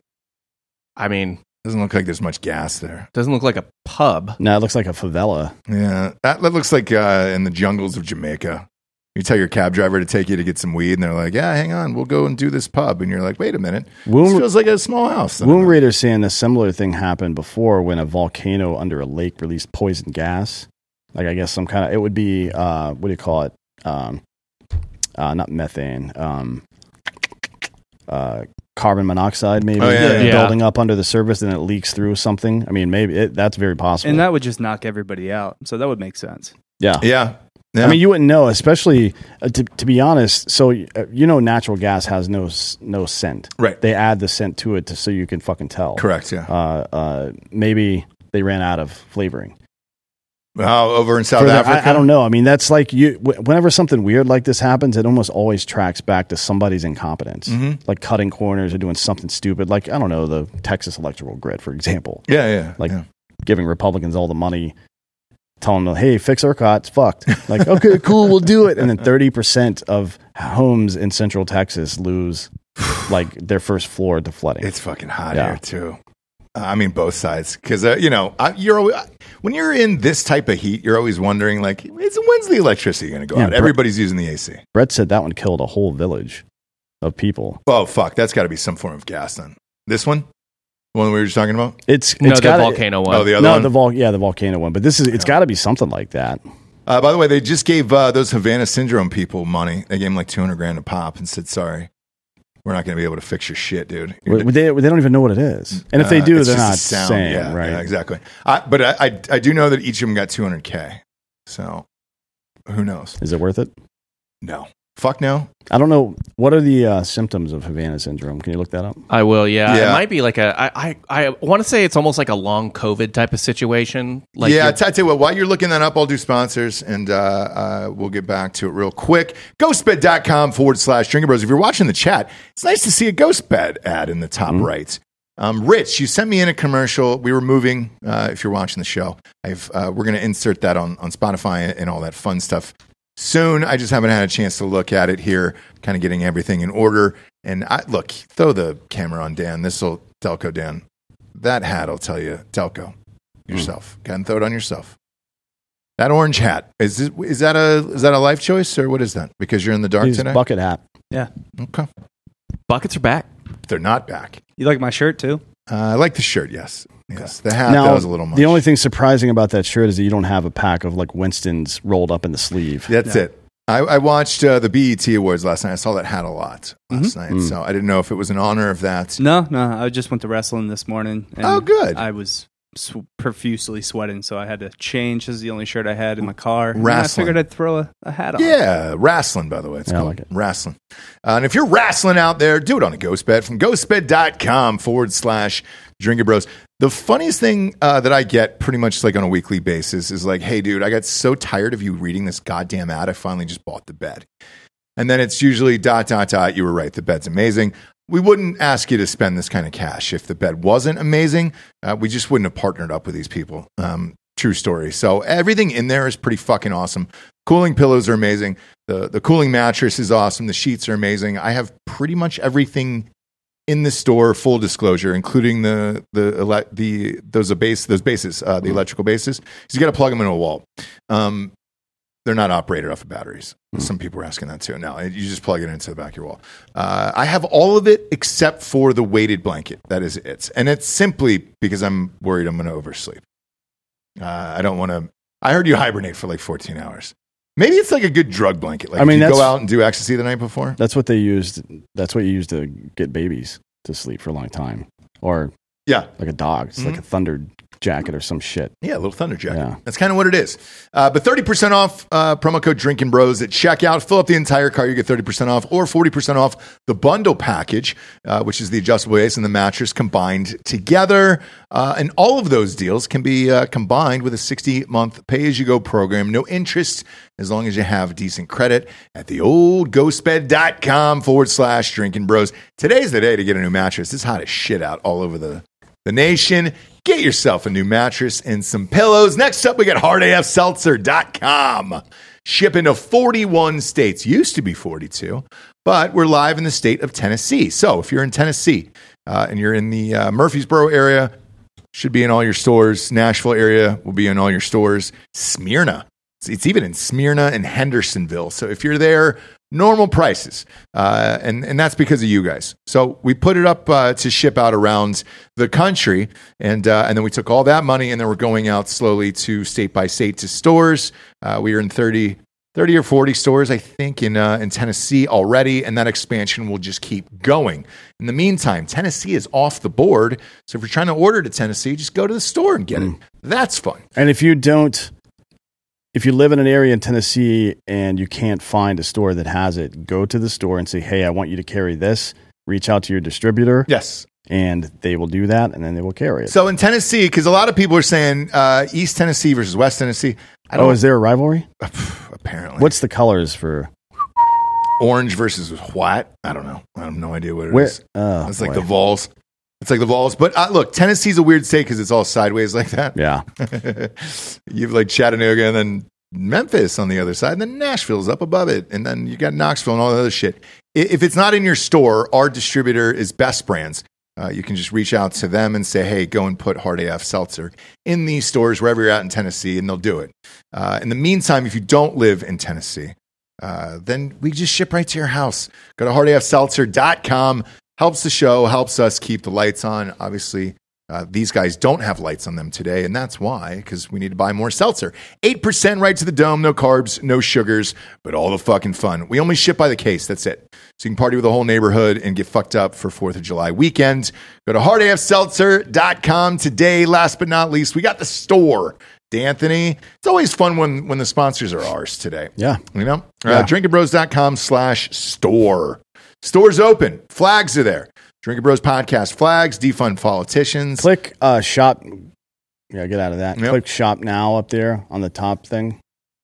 I mean, Doesn't look like there's much gas there. doesn't look like a pub. No, it looks like a favela. Yeah, that, that looks like uh, in the jungles of Jamaica. You tell your cab driver to take you to get some weed, and they're like, yeah, hang on, we'll go and do this pub. And you're like, wait a minute. Womb, this feels like a small house. Womb Raider's saying a similar thing happened before when a volcano under a lake released poison gas. Like, I guess some kind of, it would be, uh, what do you call it? Um, uh, not methane. Um, uh, carbon monoxide, maybe. Oh, yeah, yeah. Building up under the surface and it leaks through something. I mean, maybe it, that's very possible. And that would just knock everybody out. So that would make sense. yeah. Yeah. yeah. I mean, you wouldn't know, especially uh, to, to be honest. So, uh, you know, natural gas has no s- no scent. Right. They add the scent to it to, so you can fucking tell. Correct, yeah. Uh, uh, maybe they ran out of flavoring. Oh, over in South For the- Africa? I, I don't know. I mean, that's like you. W- whenever something weird like this happens, it almost always tracks back to somebody's incompetence, Mm-hmm. like cutting corners or doing something stupid. Like, I don't know, the Texas electrical grid, for example, Yeah, yeah. like yeah. giving Republicans all the money, telling them, "Hey, fix ERCOT, it's fucked." Like, okay, cool, we'll do it. And then thirty percent of homes in Central Texas lose like their first floor to flooding. It's fucking hot Yeah. here, too. Uh, I mean, both sides. Because, uh, you know, I, you're always, when you're in this type of heat, you're always wondering, like, is, when's the electricity going to go Yeah, out? Brett- Everybody's using the A C. Brett said that one killed a whole village of people. Oh, fuck. That's got to be some form of gas then. This one? The one we were just talking about? It's No, it's the gotta- volcano one. Oh, the other no, one? the vol- yeah, the volcano one. But this is it's got to be something like that. Uh, by the way, they just gave uh, those Havana Syndrome people money. They gave them like two hundred grand a pop and said, sorry, we're not going to be able to fix your shit, dude. You're Well, They, they don't even know what it is, and if they Uh, do, it's they're just not a sound. saying yeah, right. yeah, exactly. I, but I, I, I do know that each of them got two hundred K. So who knows? Is it worth it? No. Fuck no. I don't know. What are the uh, symptoms of Havana syndrome? Can you look that up? I will, yeah. Yeah. It might be like a. I I, I want to say it's almost like a long COVID type of situation. Like yeah, I you're- tell you what, while you're looking that up, I'll do sponsors and uh, uh, we'll get back to it real quick. Ghostbed.com forward slash Drinking Bros. If you're watching the chat, it's nice to see a Ghostbed ad in the top right. Um, Rich, you sent me in a commercial. We were moving. Uh, if you're watching the show, I've uh, we're going to insert that on, on Spotify and all that fun stuff soon. I just haven't had a chance to look at it here, kind of getting everything in order. And I, look, throw the camera on Dan. This will, Delco Dan, that hat will tell you, Delco, yourself. Go ahead and throw it on yourself. That orange hat, is this, is that a is that a life choice or what is that? Because you're in the dark His today? bucket hat. Yeah. Okay. buckets are back. They're not back. You like my shirt too? Uh, I like the shirt, yes. Yes. The hat, Now, that was a little much. the only thing surprising about that shirt is that you don't have a pack of like Winston's rolled up in the sleeve. That's it. I, I watched uh, the B E T Awards last night. I saw that hat a lot last night. Mm. So I didn't know if it was in honor of that. No, no. I just went to wrestling this morning. And Oh, good. I was sw- profusely sweating, so I had to change. This is the only shirt I had in my car. And Wrestling. I figured I'd throw a, a hat on. Yeah, wrestling, by the way. It's Yeah, I called like it. wrestling. Uh, and if you're wrestling out there, do it on a GhostBed from ghostbed.com forward slash Drinking Bros. The funniest thing uh, that I get pretty much like on a weekly basis is like, hey, dude, I got so tired of you reading this goddamn ad. I finally just bought the bed. And then it's usually dot, dot, dot. You were right. The bed's amazing. We wouldn't ask you to spend this kind of cash if the bed wasn't amazing. Uh, we just wouldn't have partnered up with these people. Um, true story. So everything in there is pretty fucking awesome. Cooling pillows are amazing. The the cooling mattress is awesome. The sheets are amazing. I have pretty much everything in the store, full disclosure, including the the ele- the those a base those bases, uh, the electrical bases. So you got to plug them into a wall. Um, they're not operated off of batteries. Some people were asking that too. No, you just plug it into the back of your wall. Uh, I have all of it except for the weighted blanket. That is it, and it's simply because I'm worried I'm going to oversleep. Uh, I don't want to. I heard you hibernate for like fourteen hours. Maybe it's like a good drug blanket. Like I mean, if you go that's- out and do ecstasy the night before. That's what they used. That's what you use to get babies to sleep for a long time, or Yeah, like a dog. It's like a thunder jacket or some shit. Yeah, a little thunder jacket. Yeah. That's kind of what it is. Uh, but thirty percent off, uh, promo code Drinking Bros at checkout. Fill up the entire car, you get thirty percent off, or forty percent off the bundle package, uh, which is the adjustable base and the mattress combined together. Uh, and all of those deals can be uh, combined with a sixty-month pay-as-you-go program. No interest as long as you have decent credit at the old ghostbed.com forward slash Drinking Bros. Today's the day to get a new mattress. It's hot as shit out all over the, the nation. Get yourself a new mattress and some pillows. Next up, we got hard a f seltzer dot com. Shipping to forty-one states. Used to be forty-two, but we're live in the state of Tennessee. So if you're in Tennessee uh, and you're in the uh, Murfreesboro area, should be in all your stores. Nashville area will be in all your stores. Smyrna. It's, it's even in Smyrna and Hendersonville. So if you're there, normal prices. Uh, and, and that's because of you guys. So we put it up uh, to ship out around the country. And, uh, and then we took all that money and then we're going out slowly to state by state to stores. Uh, we are in thirty, thirty or forty stores, I think, in, uh, in Tennessee already. And that expansion will just keep going. In the meantime, Tennessee is off the board. So if you're trying to order to Tennessee, just go to the store and get mm. it. That's fun. And if you don't, if you live in an area in Tennessee and you can't find a store that has it, go to the store and say, hey, I want you to carry this. Reach out to your distributor. Yes. And they will do that, and then they will carry it. So in Tennessee, because a lot of people are saying uh, East Tennessee versus West Tennessee. I don't, oh, is there a rivalry? Apparently. What's the colors for? Orange versus what? I don't know. I have no idea what it Where, is. Oh, it's like boy. the Vols. It's like the Vols. But uh, look, Tennessee's a weird state because it's all sideways like that. Yeah. You have like Chattanooga and then Memphis on the other side, and then Nashville's up above it, and then you got Knoxville and all that other shit. If it's not in your store, our distributor is Best Brands. Uh, you can just reach out to them and say, hey, go and put Hard A F Seltzer in these stores wherever you're at in Tennessee, and they'll do it. Uh, in the meantime, if you don't live in Tennessee, uh, then we just ship right to your house. Go to hard a f seltzer dot com. Helps the show, helps us keep the lights on. Obviously, uh, these guys don't have lights on them today, and that's why, because we need to buy more seltzer. eight percent right to the dome, no carbs, no sugars, but all the fucking fun. We only ship by the case, that's it. So you can party with the whole neighborhood and get fucked up for fourth of July weekend. Go to hard a f seltzer dot com today. Last but not least, we got the store. D'Anthony, it's always fun when, when the sponsors are ours today. Yeah. You know? Yeah. Uh, drinking bros dot com slash store. Store's open. Flags are there. Drinking Bros Podcast flags, defund politicians. Click uh, shop. Yeah, get out of that. Yep. Click shop now up there on the top thing.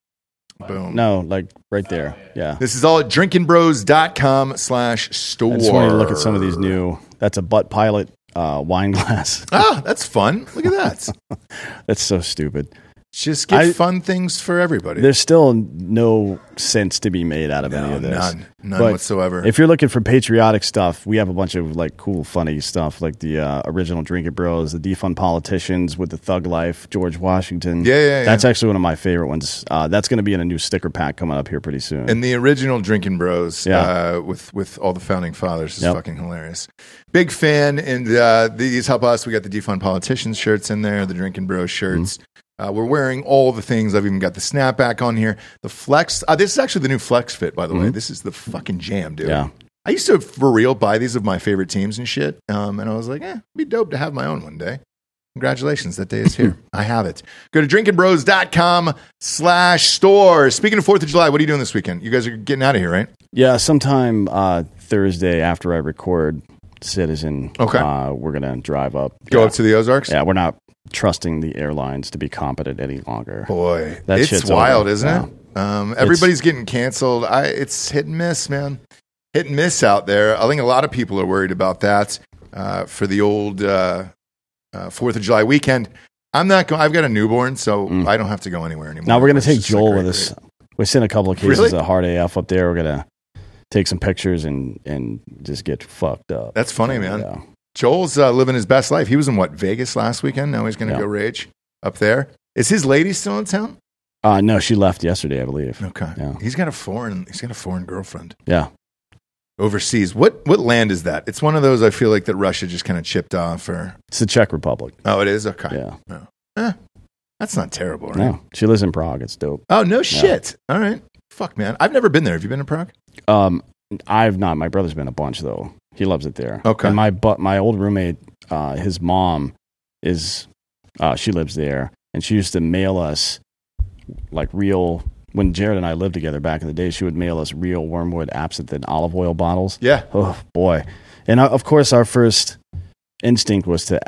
Boom. No, like right there. Yeah. This is all at drinking bros dot com slash store. I just wanted to look at some of these new. That's a Butt Pilot uh, wine glass. Ah, that's fun. Look at that. That's so stupid. Just get I- fun things for everybody. There's still no sense to be made out of any No, of this. none. None But whatsoever. If you're looking for patriotic stuff, we have a bunch of like cool, funny stuff, like the uh, original Drink It Bros, the defund politicians with the Thug Life, George Washington. Yeah, yeah, yeah. That's actually one of my favorite ones. Uh, that's going to be in a new sticker pack coming up here pretty soon. And the original Drinking Bros Yeah. uh, with, with all the founding fathers is Yep. fucking hilarious. Big fan. And uh, these help us. We got the Defund Politicians shirts in there, the Drinking Bros shirts. Mm-hmm. Uh, we're wearing all the things. I've even got the snapback on here. The Flex. Uh, this is actually the new Flex Fit, by the way. This is the fucking jam, dude. Yeah. I used to, for real, buy these of my favorite teams and shit. Um, and I was like, eh, it'd be dope to have my own one day. Congratulations, that day is here. I have it. Go to drinking bros dot com slash store. Speaking of fourth of July, what are you doing this weekend? You guys are getting out of here, right? Yeah, sometime uh, Thursday after I record Citizen, Okay. uh, we're going to drive up. Go yeah. up to the Ozarks? Yeah, we're not trusting the airlines to be competent any longer. Boy, That it's shit's wild, over. isn't Yeah. it? Um, everybody's getting canceled. I, it's hit and miss, man. Hit and miss out there. I think a lot of people are worried about that uh, for the old uh, uh, fourth of July weekend. I'm not going. I've got a newborn, so Mm. I don't have to go anywhere anymore. Now we're going to It's take just Joel like, with great, us. great. We sent a couple of cases Really? of Hard A F up there. We're going to take some pictures and, and just get fucked up. That's funny, man. Yeah. Joel's uh, living his best life. He was in what, Vegas last weekend? Now he's going to Yeah. go rage up there. Is his lady still in town? Uh, no, she left yesterday, I believe. Okay. Yeah. He's got a foreign. He's got a foreign girlfriend Yeah. overseas. What what land is that? It's one of those I feel like that Russia just kind of chipped off. Or It's the Czech Republic. oh, it is okay. Yeah. No. Eh, that's not terrible, right? No, she lives in Prague. It's dope. Oh no shit. All right. Fuck man. I've never been there. Have you been to Prague? Um, I've not. My brother's been a bunch though. He loves it there. Okay. And my but my old roommate, uh, his mom is, uh, she lives there, and she used to mail us like real. When Jared and I lived together back in the day, she would mail us real Wormwood absinthe and olive oil bottles. Yeah. Oh boy! And uh, of course, our first instinct was to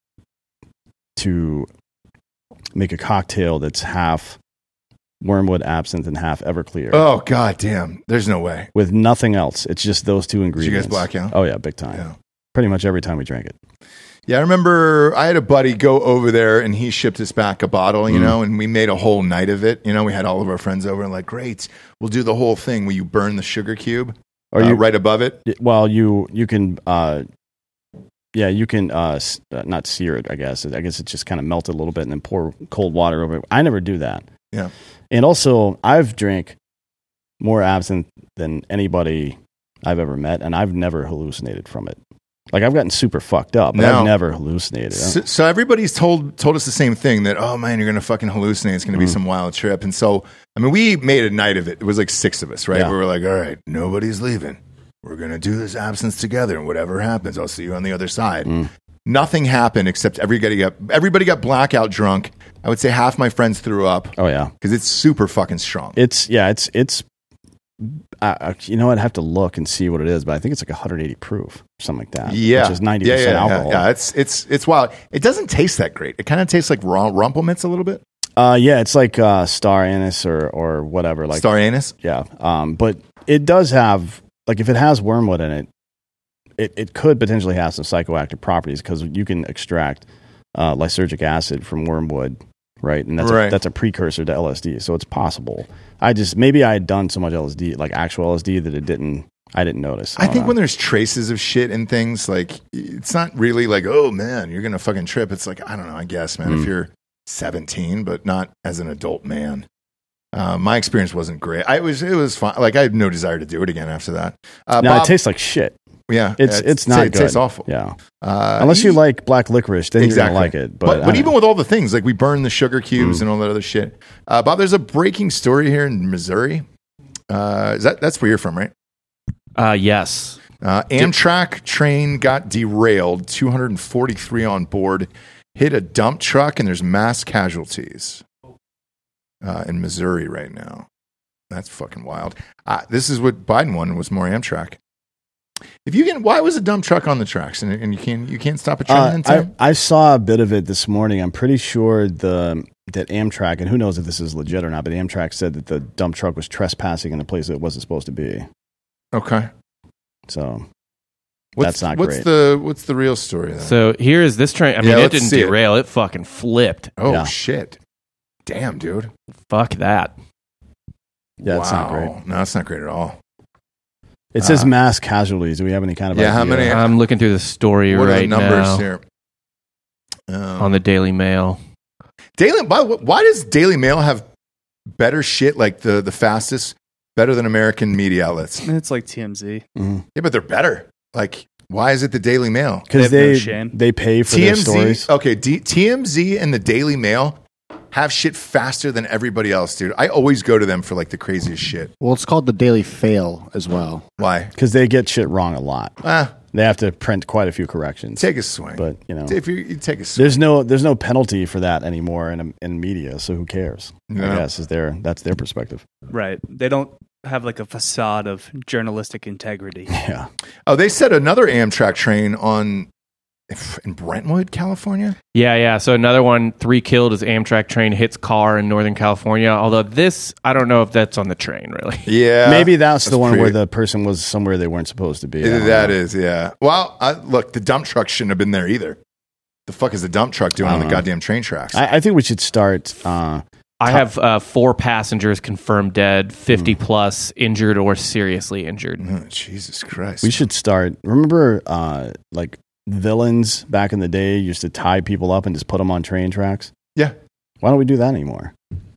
to make a cocktail that's half Wormwood absinthe and half Everclear. Oh god damn. There's no way. With nothing else. It's just those two Did you ingredients. guys black out? Oh, yeah, big time. Yeah. Pretty much every time we drank it. Yeah, I remember I had a buddy go over there and he shipped us back a bottle, you Mm. know, and we made a whole night of it. You know, we had all of our friends over and like, great, we'll do the whole thing where you burn the sugar cube Or uh, you, right above it. well, you you can, uh, yeah, you can uh, s- uh, not sear it. I guess I guess it just kind of melted a little bit and then pour cold water over it. I never do that. Yeah. And also, I've drank more absinthe than anybody I've ever met, and I've never hallucinated from it. Like, I've gotten super fucked up, but No. I've never hallucinated. So, so everybody's told told us the same thing, that, oh man, you're gonna fucking hallucinate. It's gonna be Mm. some wild trip. And so, I mean, we made a night of it. It was like six of us, right? Yeah. We were like, all right, nobody's leaving. We're gonna do this absence together, and whatever happens, I'll see you on the other side. Mm. Nothing happened except everybody got everybody got blackout drunk. I would say half my friends threw up Oh, yeah. because it's super fucking strong. It's, yeah, it's, it's, I, I, you know, I'd have to look and see what it is, but I think it's like one hundred eighty proof, or something like that. Yeah, Which is ninety yeah, percent yeah, alcohol. Yeah, yeah, it's it's it's wild. It doesn't taste that great. It kind of tastes like raw rumplements a little bit. Uh, yeah, it's like uh, star anise or, or whatever. Like Star anise. Yeah. Um, but it does have, like, if it has wormwood in it, it, it could potentially have some psychoactive properties because you can extract uh, lysergic acid from wormwood, right? And that's, Right. A, that's a precursor to L S D. So it's possible. I just, maybe I had done so much L S D, like actual L S D, that it didn't, I didn't notice. I don't think know. when there's traces of shit and things, like, it's not really like, oh man, you're gonna fucking trip. It's like, I don't know, I guess, man, Mm. if you're seventeen, but not as an adult man. Uh, my experience wasn't great. I was, it was fine. Like, I had no desire to do it again after that. Uh, no, Bob- it tastes like shit. yeah, It's, yeah, it's not it good. tastes awful. Yeah. Uh, Unless you he- like black licorice, then exactly you're going to like it. But, But, I but don't even know. with all the things, like we burn the sugar cubes Mm. and all that other shit. Uh, Bob, there's a breaking story here in Missouri. Uh, is that that's where you're from, right? Uh, yes. Uh, Amtrak train got derailed, two hundred forty-three on board, hit a dump truck, and there's mass casualties uh, in Missouri right now. That's fucking wild. Uh, this is what Biden wanted, was more Amtrak. If you can, why was a dump truck on the tracks and, and you can't you can't stop a train Uh, in I, time? I saw a bit of it this morning. I'm pretty sure the that Amtrak, and who knows if this is legit or not, but Amtrak said that the dump truck was trespassing in a place that it wasn't supposed to be. Okay, So what's, That's not what's great. the what's the real story then? So here is this train. I mean, Yeah, it let's didn't see it. derail. It. fucking flipped. oh Yeah. shit, damn dude. Fuck that. yeah, it's not Wow. great. No, it's not great at all. It says Uh, mass casualties. Do we have any kind of Yeah, how idea? many- Yeah. I'm looking through the story What are right the numbers now here? Um, on the Daily Mail. Daily, why, why does Daily Mail have better shit, like the, the fastest, better than American media outlets? It's like T M Z. Mhm. Yeah, but they're better. Like, why is it the Daily Mail? Because They have no they shame. they pay for their T M Z, stories. okay, D, T M Z and the Daily Mail have shit faster than everybody else, dude. I always go to them for like the craziest shit. Well, it's called the Daily Fail as well. Why? Because they get shit wrong a lot. Ah, They have to print quite a few corrections. take a swing. But you know, if you, you take a swing. there's no there's no penalty for that anymore in in media. So who cares? No. I guess is their that's their perspective. Right. They don't have like a facade of journalistic integrity. Yeah. Oh, they set another Amtrak train on in Brentwood, California. Yeah, yeah. So another one, three killed as Amtrak train hits car in Northern California. Although this, I don't know if that's on the train, really. Yeah, Maybe that's, the one pretty- where the person was somewhere they weren't supposed to be. I don't That know. is, yeah. Well, I, look, the dump truck shouldn't have been there either. The fuck is the dump truck doing I on the don't know. goddamn train tracks? I, I think we should start. Uh, I have uh, four passengers confirmed dead, fifty plus injured or seriously injured. Oh, Jesus Christ. we should start. Remember, uh, like villains back in the day used to tie people up and just put them on train tracks. Yeah. Why don't we do that anymore?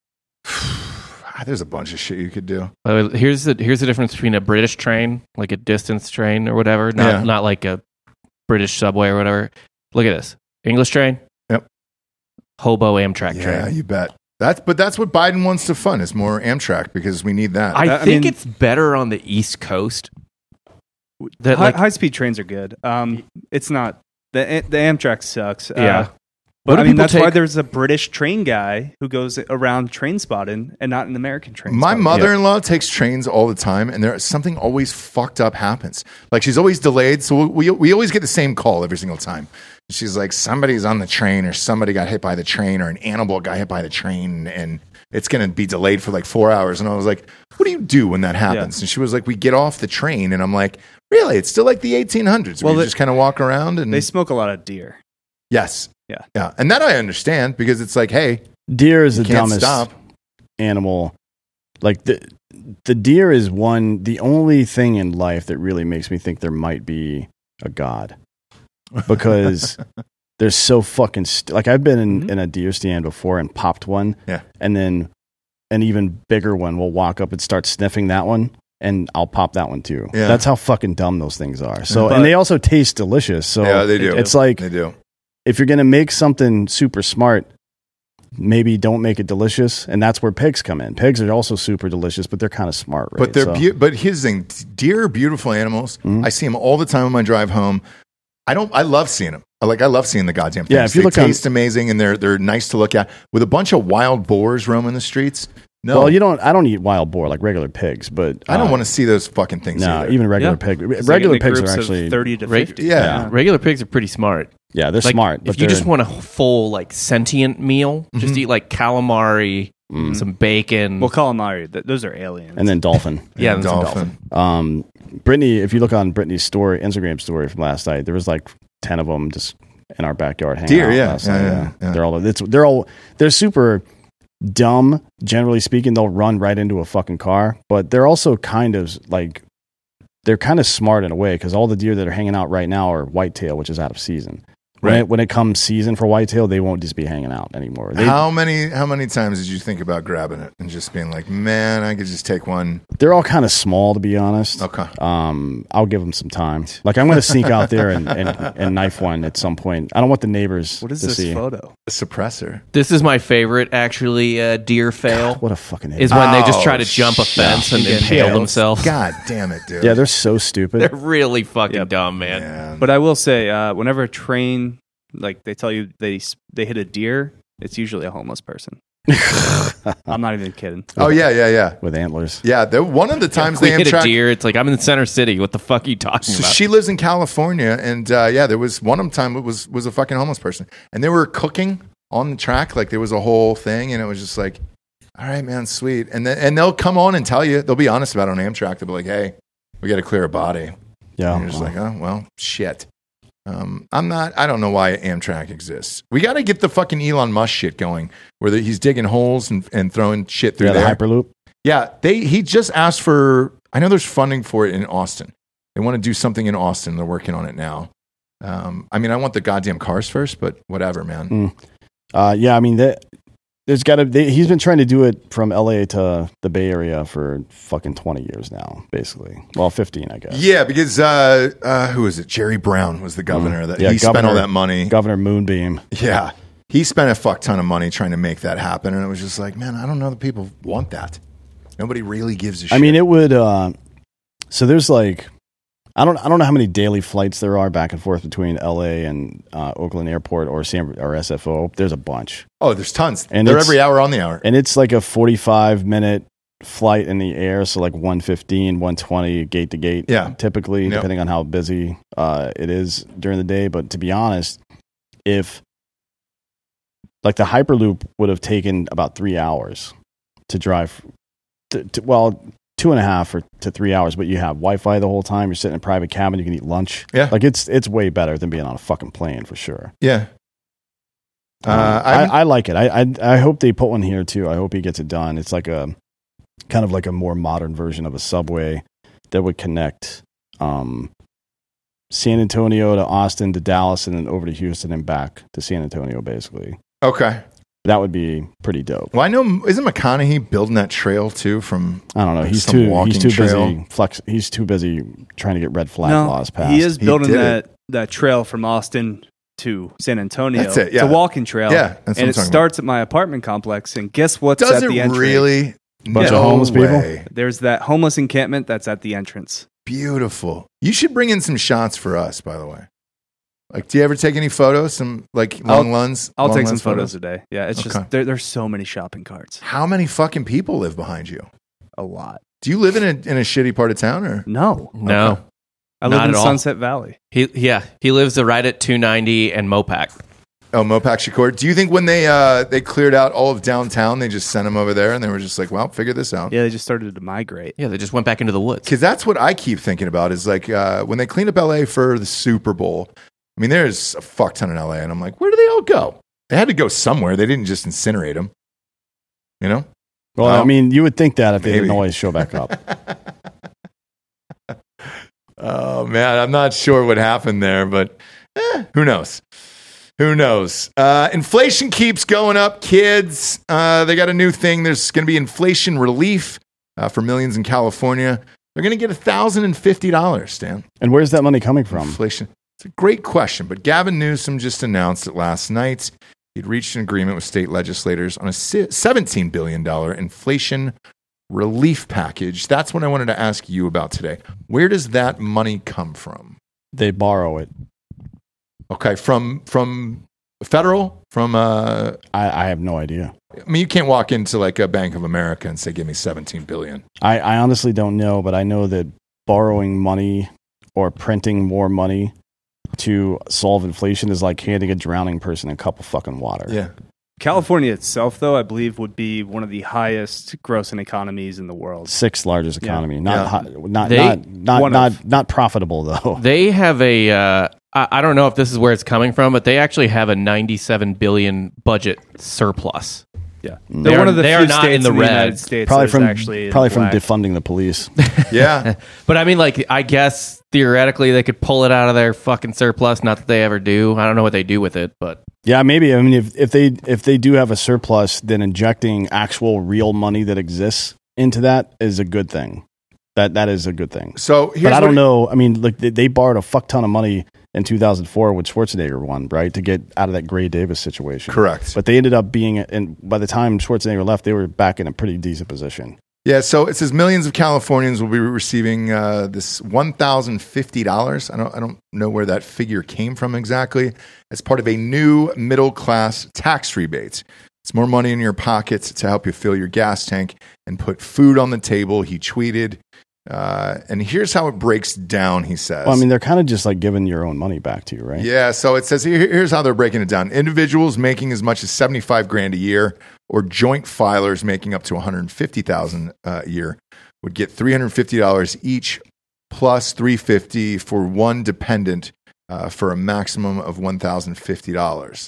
There's a bunch of shit you could do. Uh, here's the here's the difference between a British train, like a distance train or whatever, not Yeah. not like a British subway or whatever. Look at this: English train. Yep. Hobo Amtrak Yeah, train. you bet. That's but that's what Biden wants to fund is more Amtrak because we need that. I I think mean- it's better on the East Coast. That High, like high speed trains are good. Um, it's not the the Amtrak sucks. Uh, yeah. But What do I mean, people that's why take- there's a British train guy who goes around train spotting and not an American train. My spotting. mother-in-law takes trains all the time, and there something always fucked up happens. Like she's always delayed, so we we always get the same call every single time. She's like, somebody's on the train, or somebody got hit by the train, or an animal got hit by the train, and it's going to be delayed for like four hours. And I was like, what do you do when that happens? And she was like, we get off the train, and I'm like, really? It's still like the eighteen hundreds. Well, Well, we they- just kind of walk around and They smoke a lot of deer. yes, Yeah. yeah, and that I understand because it's like, hey, Deer is the can't dumbest stop. animal. Like the the deer is one the only thing in life that really makes me think there might be a god because they're so fucking st- like I've been in, Mhm. in a deer stand before and popped one, Yeah. and then an even bigger one will walk up and start sniffing that one, and I'll pop that one too. Yeah. That's how fucking dumb those things are. So, But- and they also taste delicious. So Yeah, they do. It's like They do. if you're gonna make something super smart, maybe don't make it delicious, and that's where pigs come in. Pigs are also super delicious, but they're kind of smart, right? But they're So- beau- but here's the thing: deer are beautiful animals. Mhm. I see them all the time on my drive home. I don't. I love seeing them. I like. I love seeing the goddamn things. Yeah, if you they look on- taste amazing and they're they're nice to look at. With a bunch of wild boars roaming the streets. No, Well, you don't. I don't eat wild boar like regular pigs, but I don't uh, want to see those fucking things. No, either. even regular Yeah. pig. It's like Regular in the pigs are groups of actually thirty to Reg- fifty. Yeah. Regular pigs are pretty smart. yeah, they're Like, smart. But if you just they're- want a full like sentient meal, just Mhm. eat like calamari, Mm. some bacon. Well, calamari, th- those are aliens. and then dolphin. yeah, and some dolphin. Um, Brittany, if you look on Brittany's story, Instagram story from last night, there was like ten of them just in our backyard hanging Deer, out. yeah, last yeah, night, yeah, yeah. They're all. It's, they're all. They're super dumb. Generally speaking, they'll run right into a fucking car, but they're also kind of like. They're kind of smart in a way because all the deer that are hanging out right now are whitetail, which is out of season. When, Right. it, when it comes season for whitetail, they won't just be hanging out anymore. They, how many how many times did you think about grabbing it and just being like, man, I could just take one? They're all kind of small, to be honest. Okay. Um, I'll give them some time. Like I'm going to sneak out there and, and, and knife one at some point. I don't want the neighbors what is to this see. photo? A suppressor. This is my favorite, actually. Uh, deer fail What a fucking is idiot. when they just Oh, try to jump a shit. fence and Yeah. impale Yeah. themselves. God damn it, dude. Yeah, they're so stupid. They're really fucking Yep. dumb, man. Man. But I will say, uh, whenever a train, like they tell you they s- they hit a deer, it's usually a homeless person. I'm not even kidding. oh yeah, yeah, yeah, With antlers. yeah. They're one of the times we they hit a Amtrak. deer. It's like I'm in the center city. What the fuck are you talking So about? she lives in California, and uh, yeah, there was one of the time it was was a fucking homeless person, and they were cooking on the track, like there was a whole thing, and it was just like, all right, man, sweet, and then and they'll come on and tell you, they'll be honest about it on Amtrak. They'll be like, hey, we got to clear a body. Yeah. And you're just like, oh well, shit. Um, I'm not. I don't know why Amtrak exists. We got to get the fucking Elon Musk shit going, where the, he's digging holes and, and throwing shit through yeah, the there. Hyperloop. Yeah, they. He just asked for. I know there's funding for it in Austin. They want to do something in Austin. They're working on it now. Um, I mean, I want the goddamn cars first, but whatever, man. Mm. Uh, yeah, I mean, that, there's got to. He's been trying to do it from L A to the Bay Area for fucking twenty years now, basically. Well, fifteen, I guess. Yeah, because uh, uh, who is it? Jerry Brown was the governor. That Yeah, he spent all Governor- that money. Governor Moonbeam. Yeah, he spent a fuck ton of money trying to make that happen, and it was just like, man, I don't know that people want that. Nobody really gives a shit. I mean, it would. Uh, so there's like, I don't, I don't know how many daily flights there are back and forth between L A and uh, Oakland Airport or San or S F O. There's a bunch, oh, there's tons, And they're it's- every hour on the hour. and it's like a forty-five minute flight in the air, so like one fifteen, one twenty gate to gate. Yeah. typically, Yep. depending on how busy uh, it is during the day. But to be honest, if like the Hyperloop would have taken about three hours to drive, to, to, well, two and a half or to three hours, but you have Wi-Fi the whole time. You're sitting in a private cabin. You can eat lunch. Yeah. like it's it's way better than being on a fucking plane for sure. Yeah. Uh, Um, I, I'm- I like it. I, I I hope they put one here too. I hope he gets it done. It's like a kind of like a more modern version of a subway that would connect um, San Antonio to Austin to Dallas and then over to Houston and back to San Antonio. Basically, Okay. that would be pretty dope. Well, I know, isn't McConaughey building that trail too from I don't know. like He's some too walking he's too trail? busy flex. He's too busy trying to get red flag No, laws passed. he is He building did that that trail from Austin to San Antonio. That's it, yeah. It's a walking trail. Yeah, that's what I'm and it talking starts at my apartment complex. And guess what's Does at the it entrance? really? Bunch no of homeless people? way. There's that homeless encampment that's at the entrance. Beautiful. You should bring in some shots for us, by the way. Like, do you ever take any photos? Some like long lens? I'll long take some lens photos a day. Yeah, it's Okay. just there, there's so many shopping carts. How many fucking people live behind you? A lot. Do you live in a in a shitty part of town or? No, no. Okay. I live Not in at all. Sunset Valley. He yeah, he lives right at two ninety and Mopac. Oh, Mopac Shakur. Do you think when they uh, they cleared out all of downtown, they just sent them over there and they were just like, well, figure this out? Yeah, they just started to migrate. Yeah, they just went back into the woods. Because that's what I keep thinking about is like uh, when they cleaned up L A for the Super Bowl. I mean, there's a fuck ton in L A, and I'm like, where do they all go? They had to go somewhere. They didn't just incinerate them. You know? well, Well, I mean, you would think that if they maybe. didn't always show back up. Oh man, I'm not sure what happened there, but eh, who knows? Who knows? Uh, inflation keeps going up, kids. Uh, they got a new thing. There's going to be inflation relief uh, for millions in California. They're going to get one thousand fifty dollars, Stan. And where's that money coming from? Inflation. It's a great question, but Gavin Newsom just announced it last night. He'd reached an agreement with state legislators on a seventeen billion dollars inflation relief package. That's what I wanted to ask you about today. Where does that money come from? They borrow it. Okay, from from federal? From uh I, I have no idea. I mean, you can't walk into like a Bank of America and say, give me seventeen billion dollars. I, I honestly don't know, but I know that borrowing money or printing more money to solve inflation is like handing a drowning person a cup of fucking water. Yeah. California itself, though, I believe would be one of the highest grossing economies in the world. Sixth largest economy. Yeah. Not, Yeah. High, not, They- not, not, one not, of- not profitable though. They have a, uh, I, I don't know if this is where it's coming from, but they actually have a ninety-seven billion budget surplus. Yeah, They they're are- one of the they few are not states in the in the red. United States Probably that from is actually in probably from black. defunding the police. Yeah. But I mean, like, I guess theoretically they could pull it out of their fucking surplus. Not that they ever do. I don't know what they do with it, but Yeah, maybe. I mean, if, if they if they do have a surplus, then injecting actual real money that exists into that is a good thing. That that is a good thing. So here's But I don't what- know. I mean, like they, they borrowed a fuck ton of money in two thousand four when Schwarzenegger won, right, to get out of that Gray Davis situation. Correct. But they ended up being, and by the time Schwarzenegger left, they were back in a pretty decent position. Yeah, so it says millions of Californians will be receiving uh, this one thousand fifty dollars. I don't, I don't know where that figure came from exactly. As part of a new middle class tax rebate. It's more money in your pockets to help you fill your gas tank and put food on the table, he tweeted. Uh, and here's how it breaks down, he says. Well, I mean, they're kind of just like giving your own money back to you, right? Yeah, so it says here, here's how they're breaking it down. Individuals making as much as seventy-five grand a year or joint filers making up to one hundred fifty thousand uh, a year would get three hundred fifty dollars each plus three hundred fifty dollars for one dependent uh, for a maximum of one thousand fifty dollars.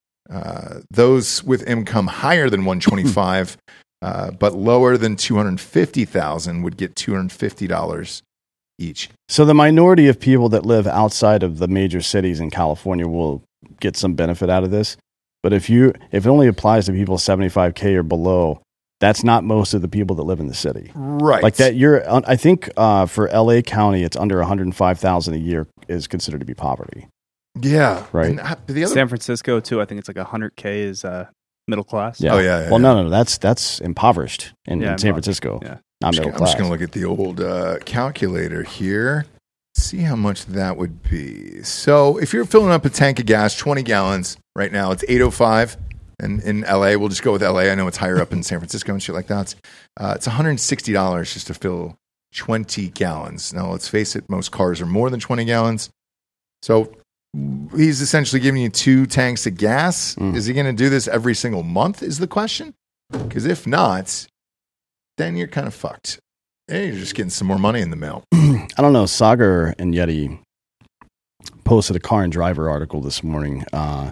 Uh, those with income higher than one hundred twenty-five uh, but lower than two hundred fifty thousand would get two hundred fifty dollars each. So the minority of people that live outside of the major cities in California will get some benefit out of this. But if you if it only applies to people seventy-five K or below, that's not most of the people that live in the city. Right. Like that, you're. I think uh, for L A County, it's under one hundred five thousand a year is considered to be poverty. Yeah. Right. And, uh, the other San Francisco too. I think it's like one hundred K is uh, middle class. Yeah. Oh, yeah, yeah, well, yeah. no, no, no. That's that's impoverished in, Yeah, in San impoverished. Francisco. Yeah. Not I'm just, middle gonna- I'm class. just going to look at the old uh, calculator here, see how much that would be. So if you're filling up a tank of gas, twenty gallons right now, it's eight oh five. And in L A, we'll just go with L A. I know it's higher up in San Francisco and shit like that. Uh, it's one hundred sixty dollars just to fill twenty gallons. Now, let's face it, most cars are more than twenty gallons. So he's essentially giving you two tanks of gas. Mm. Is he going to do this every single month is the question? Because if not, then you're kind of fucked. Hey, you're just getting some more money in the mail. I don't know. Sagar and Yeti posted a car and driver article this morning. Uh,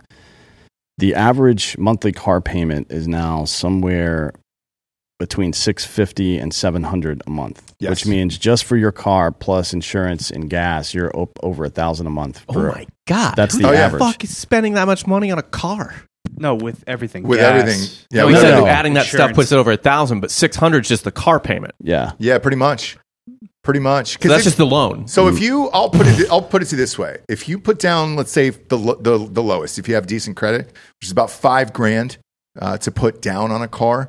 the average monthly car payment is now somewhere between six hundred fifty dollars and seven hundred dollars a month, Yes. which means just for your car plus insurance and gas, you're op- over a thousand a month. oh For, my god, That's who the the average. fuck is spending that much money on a car? No, with everything. With Gas, everything. Yeah, no, we he gotta said know. adding that stuff insurance. puts it over a thousand, but six hundred is just the car payment. Yeah. Yeah, pretty much. Pretty much. 'Cause So that's if- just the loan. So if you, I'll put it, I'll put it to you this way: if you put down, let's say the lo- the, the lowest, if you have decent credit, which is about five grand uh, to put down on a car,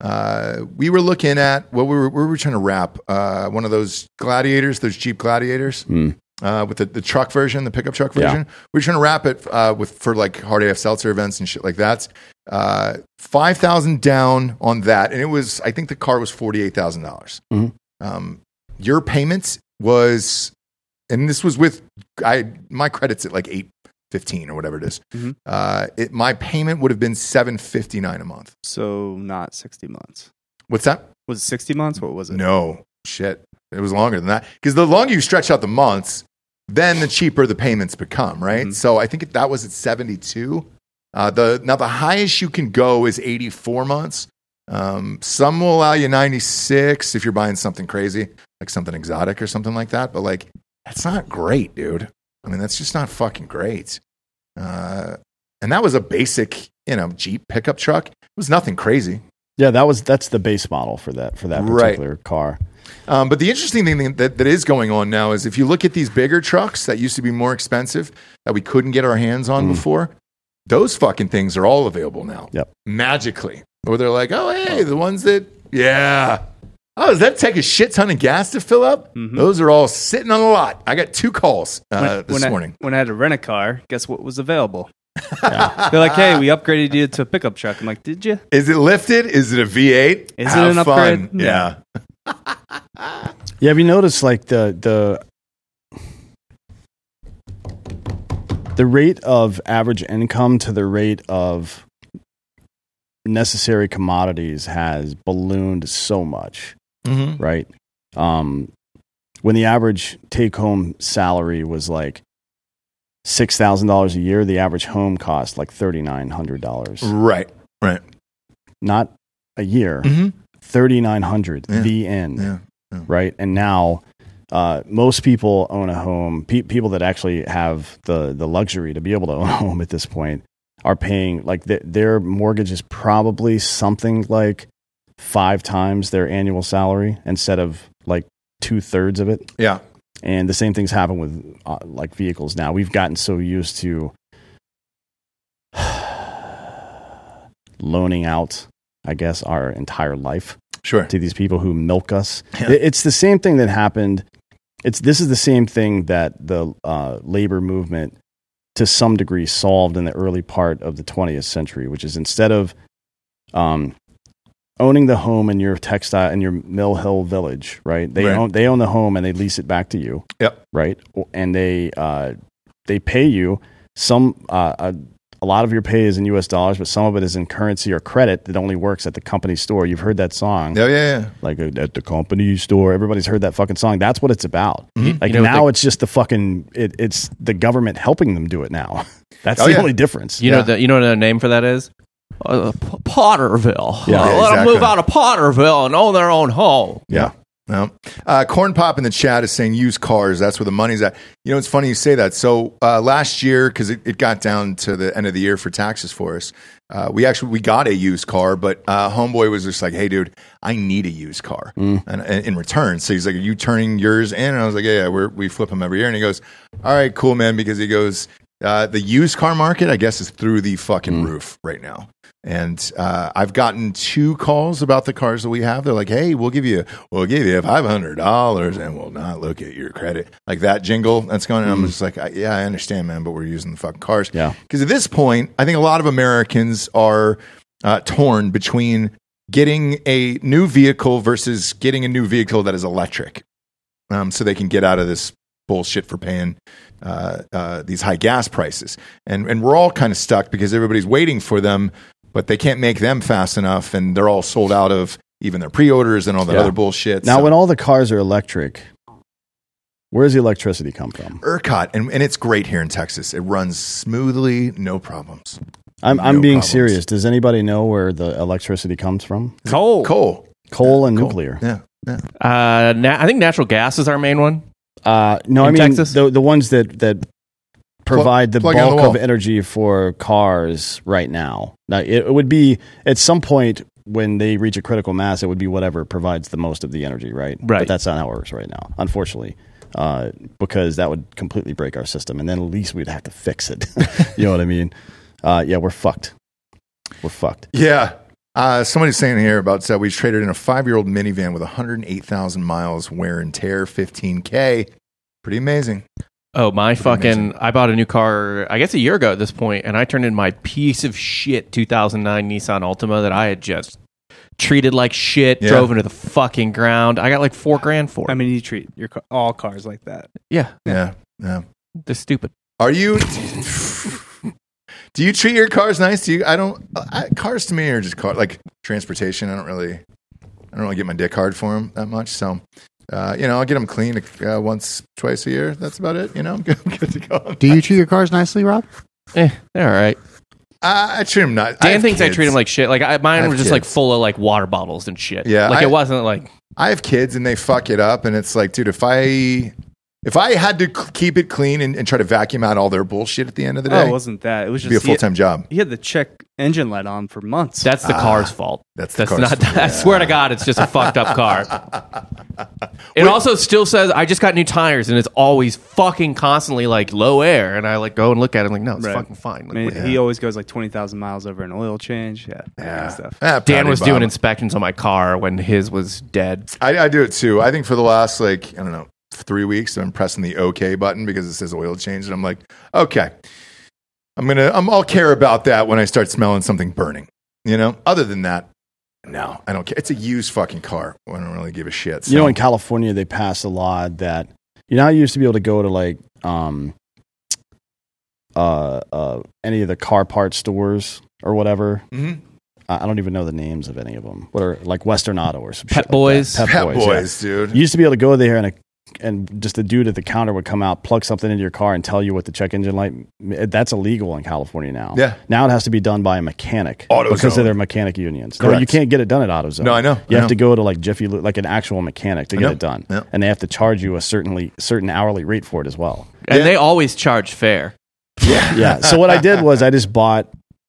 uh, we were looking at what we were, we were trying to wrap uh, one of those Gladiators, those Jeep Gladiators, Mm. uh, with the, the truck version, the pickup truck Yeah. version. We were trying to wrap it uh, with for like hard A F Seltzer events and shit like that. Uh, five thousand down on that, and it was, I think the car was forty eight thousand dollars. Mhm. Um, your payment was, and this was with I my credit's at like eight fifteen or whatever it is. Mhm. Uh, it, my payment would have been seven fifty nine a month. So not sixty months. What's that? Was it sixty months? What was it? No shit. It was longer than that because the longer you stretch out the months, then the cheaper the payments become. Right. Mhm. So I think that was at seventy two. Uh, the now the highest you can go is eighty four months. Um, some will allow you ninety-six if you're buying something crazy, like something exotic or something like that. But like, that's not great, dude. I mean, that's just not fucking great. Uh, and that was a basic, you know, Jeep pickup truck. It was nothing crazy. Yeah, that was that's the base model for that for that Right. particular car. Um, but the interesting thing that, that is going on now is if you look at these bigger trucks that used to be more expensive that we couldn't get our hands on Mm. before, those fucking things are all available now. Yep. Magically. Or they're like, oh, hey, the ones that, yeah. Oh, does that take a shit ton of gas to fill up? Mhm. Those are all sitting on a lot. I got two calls uh, when, this when morning. I, when I had to rent a car, guess what was available? They're like, hey, we upgraded you to a pickup truck. I'm like, did you? Is it lifted? Is it a V eight? Is it Have an fun. upgrade? Yeah. Yeah, have you noticed like the the the rate of average income to the rate of necessary commodities has ballooned so much, Mm-hmm. right? Um, when the average take-home salary was like six thousand dollars a year, the average home cost like thirty-nine hundred dollars. Right. Right. Not a year, Mm-hmm. thirty-nine hundred Yeah. the end. Yeah. Yeah. Right? And now uh, most people own a home. Pe- people that actually have the the luxury to be able to own a home at this point are paying like th- their mortgage is probably something like five times their annual salary instead of like two thirds of it. Yeah. And the same things happen with uh, like vehicles now. We've gotten so used to loaning out, I guess, our entire life Sure. to these people who milk us. Yeah. It- It's the same thing that happened. It's this is the same thing that the uh, labor movement, to some degree, solved in the early part of the twentieth century, which is instead of um, owning the home in your textile in your Mill Hill village, right? They Right. own they own the home and they lease it back to you. Yep. Right, and they uh, they pay you some. Uh, a, a lot of your pay is in U S dollars, but some of it is in currency or credit that only works at the company store. You've heard that song, Yeah. Yeah. Yeah. like uh, at the company store. Everybody's heard that fucking song. That's what it's about. Mhm. Like You know, now, the- it's just the fucking. It, it's the government helping them do it now. That's Oh, the yeah. only difference. You Yeah. know the you know what the name for that is? Uh, P- Potterville. Yeah. Uh, Yeah, let them exactly. move out of Potterville and own their own home. Yeah. No. Uh, Corn Pop in the chat is saying used cars. That's where the money's at. You know, it's funny you say that. So uh, last year, because it, it got down to the end of the year for taxes for us, uh, we actually we got a used car, but uh, homeboy was just like, "Hey, dude, I need a used car," and, and in return, so he's like, "Are you turning yours in?" And I was like, "Yeah, yeah, we're, we flip them every year." And he goes, "All right, cool, man," because he goes, uh, "The used car market, I guess, is through the fucking roof right now." And uh, I've gotten two calls about the cars that we have. They're like, "Hey, we'll give you, we'll give you five hundred dollars, and we'll not look at your credit." Like that jingle that's going. And I'm just like, I, "Yeah, I understand, man, but we're using the fucking cars." Yeah. Because at this point, I think a lot of Americans are uh, torn between getting a new vehicle versus getting a new vehicle that is electric, um, so they can get out of this bullshit for paying uh, uh, these high gas prices. And and we're all kind of stuck because everybody's waiting for them, but they can't make them fast enough, and they're all sold out of even their pre-orders and all that Yeah. other bullshit. Now, So- when all the cars are electric, where does the electricity come from? ERCOT, and, and it's great here in Texas. It runs smoothly, no problems. I'm I'm No being problems. serious. Does anybody know where the electricity comes from? Coal. Coal. Coal and Coal. nuclear. Yeah. Yeah. Uh, na- I think natural gas is our main one. Uh, no, I In mean Texas? the the ones that that provide the plug it on the bulk of wall. energy for cars right now. Now, it, it would be at some point when they reach a critical mass, it would be whatever provides the most of the energy, right? Right. But that's not how it works right now, unfortunately, uh, because that would completely break our system, and then at least we'd have to fix it. You know what I mean? Uh, yeah, we're fucked. We're fucked. Yeah. Uh, somebody's saying here about that we traded in a five-year-old minivan with one hundred eight thousand miles wear and tear, fifteen K. Pretty amazing. Oh, my fucking! amazing. I bought a new car, I guess a year ago at this point, and I turned in my piece of shit two thousand nine Nissan Altima that I had just treated like shit, Yeah. drove into the fucking ground. I got like four grand for it. I mean, you treat your ca- all cars like that. yeah, Yeah. Yeah. they're stupid. Are you? Do you treat your cars nice? Do you? I don't. I, cars to me are just car, like transportation. I don't really. I don't really get my dick hard for them that much. So, uh, you know, I'll get them cleaned uh, once, twice a year. That's about it. You know, I'm good, I'm good to go. Do you treat your cars nicely, Rob? Eh, they're all right. Uh, I treat them not. I Dan have thinks I kids. treat them like shit. Like I, I mine have were just like kids. full of like water bottles and shit. Yeah, like I- it wasn't like I have kids and they fuck it up, and it's like, dude, if I If I had to c- keep it clean and, and try to vacuum out all their bullshit at the end of the Oh, day, it wasn't that. It was it'd just be a full time he, job. he had the check engine light on for months. That's the Ah, car's fault. that's the that's car's not. fault. I swear to God, it's just a fucked up car. It also still says I just got new tires, and it's always fucking constantly like low air. And I like go and look at it, and like no, it's Right. fucking fine. Like, I mean, what- he always goes like twenty thousand miles over an oil change. Yeah, that kind Yeah. of stuff. Ah, proud Dan of was you, doing Bob. inspections on my car when his was dead. I, I do it too. I think for the last like I don't know three weeks, I'm pressing the OK button because it says oil change, and I'm like, okay, I'm gonna, I'm, I'll care about that when I start smelling something burning. You know. Other than that, no, I don't care. It's a used fucking car. I don't really give a shit. So. You know, in California, they passed a law that you know how you used to be able to go to like um, uh, uh, any of the car parts stores or whatever. Mhm. I I don't even know the names of any of them. What are like Western Auto or some Pet shit like Boys. that. Pet yeah. Boys, dude. You used to be able to go there and a, and just a dude at the counter would come out, plug something into your car, and tell you what the check engine light. That's illegal in California now. Yeah. Now it has to be done by a mechanic AutoZone. because of their mechanic unions. No, Correct. you can't get it done at AutoZone. No, I know. You I have know. to go to like Jiffy, Lube, like an actual mechanic to I get know. it done, Yeah. and they have to charge you a certainly certain hourly rate for it as well. And Yeah. they always charge fair. Yeah. So what I did was I just bought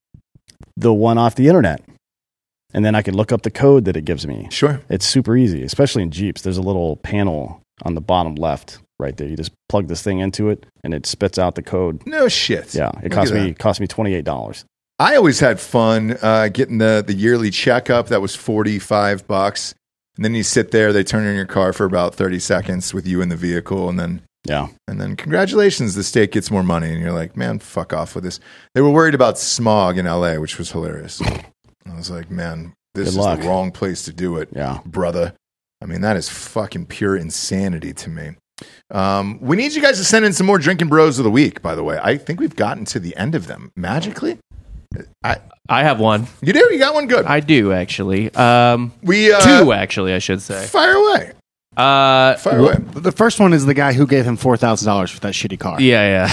the one off the internet, and then I could look up the code that it gives me. Sure. It's super easy, especially in Jeeps. There's a little panel on the bottom left right there. You just plug this thing into it, and it spits out the code. No shit. Yeah, Look it at cost that. me cost me twenty eight dollars. I always had fun uh, getting the, the yearly checkup. That was forty-five bucks. And then you sit there, they turn on your car for about thirty seconds with you in the vehicle. And then, Yeah, and then congratulations, the state gets more money. And you're like, man, fuck off with this. They were worried about smog in L A, which was hilarious. I was like, man, this Good is luck. the wrong place to do it, yeah. brother. I mean, that is fucking pure insanity to me. Um, we need you guys to send in some more Drinking Bros of the Week, by the way. I think we've gotten to the end of them magically. I, I have one. you do? You got one? Good. I do actually. Um, we uh, two actually, I should say. Fire away. Uh, Fire away. The first one is the guy who gave him four thousand dollars for that shitty car. Yeah,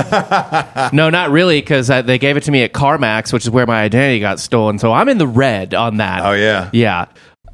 yeah. No, not really, because they gave it to me at CarMax, which is where my identity got stolen. So I'm in the red on that. Oh, yeah. Yeah.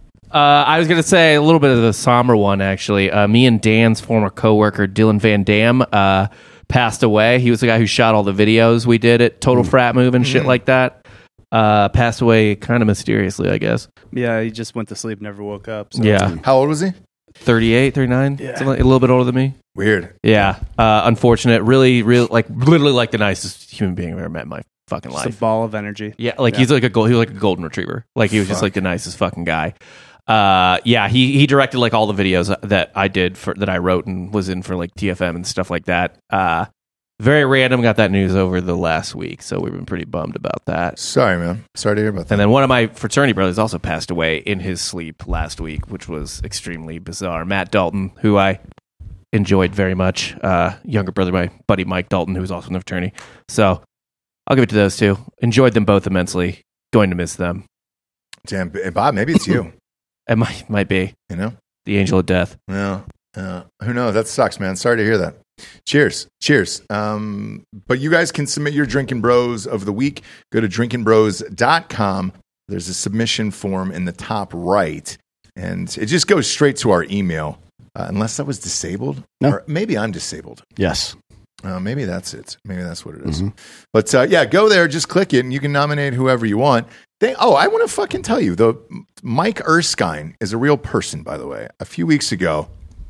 Uh, I was going to say a little bit of the somber one, actually. Uh, me and Dan's former coworker, Dylan Van Dam, uh, passed away. He was the guy who shot all the videos we did at Total Frat Move and shit like that. Uh, passed away kind of mysteriously, I guess. Yeah, he just went to sleep, never woke up. So. Yeah. How old was he? thirty-eight, thirty-nine? Something like- a little bit older than me. Weird. Yeah. Uh, unfortunate. Really, really, like, literally like the nicest human being I've ever met in my fucking Just life. a ball of energy. Yeah, like Yeah. he's like a gold, he was like a golden retriever. Like he was just Fuck. like the nicest fucking guy. Uh, yeah, he he directed like all the videos that I did for that I wrote and was in for like T F M and stuff like that. Uh, very random. Got that news over the last week, so we've been pretty bummed about that. Sorry, man. Sorry to hear about that. And then one of my fraternity brothers also passed away in his sleep last week, which was extremely bizarre. Matt Dalton, who I enjoyed very much, uh, younger brother, my buddy Mike Dalton, who was also in the fraternity. So I'll give it to those two. Enjoyed them both immensely. Going to miss them. Damn, B- Bob, maybe it's you. It might might be You know? the angel of death. Yeah. Uh, who knows? That sucks, man. Sorry to hear that. Cheers. Cheers. Um, but you guys can submit your Drinking Bros of the week. Go to drinking bros dot com. There's a submission form in the top right, and it just goes straight to our email, uh, unless that was disabled. No. Or maybe I'm disabled. Yes. Uh, maybe that's it. Maybe that's what it is. Mhm. But uh, yeah, go there, just click it, and you can nominate whoever you want. They, oh, I want to fucking tell you, the Mike Erskine is a real person, by the way. A few weeks ago,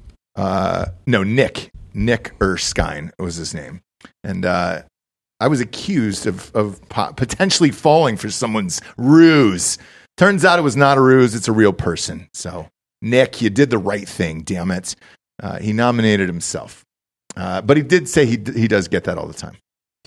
uh, no, Nick, Nick Erskine was his name, and uh, I was accused of of po- potentially falling for someone's ruse. Turns out it was not a ruse; it's a real person. So, Nick, you did the right thing. Damn it! Uh, he nominated himself. Uh, but he did say he he does get that all the time.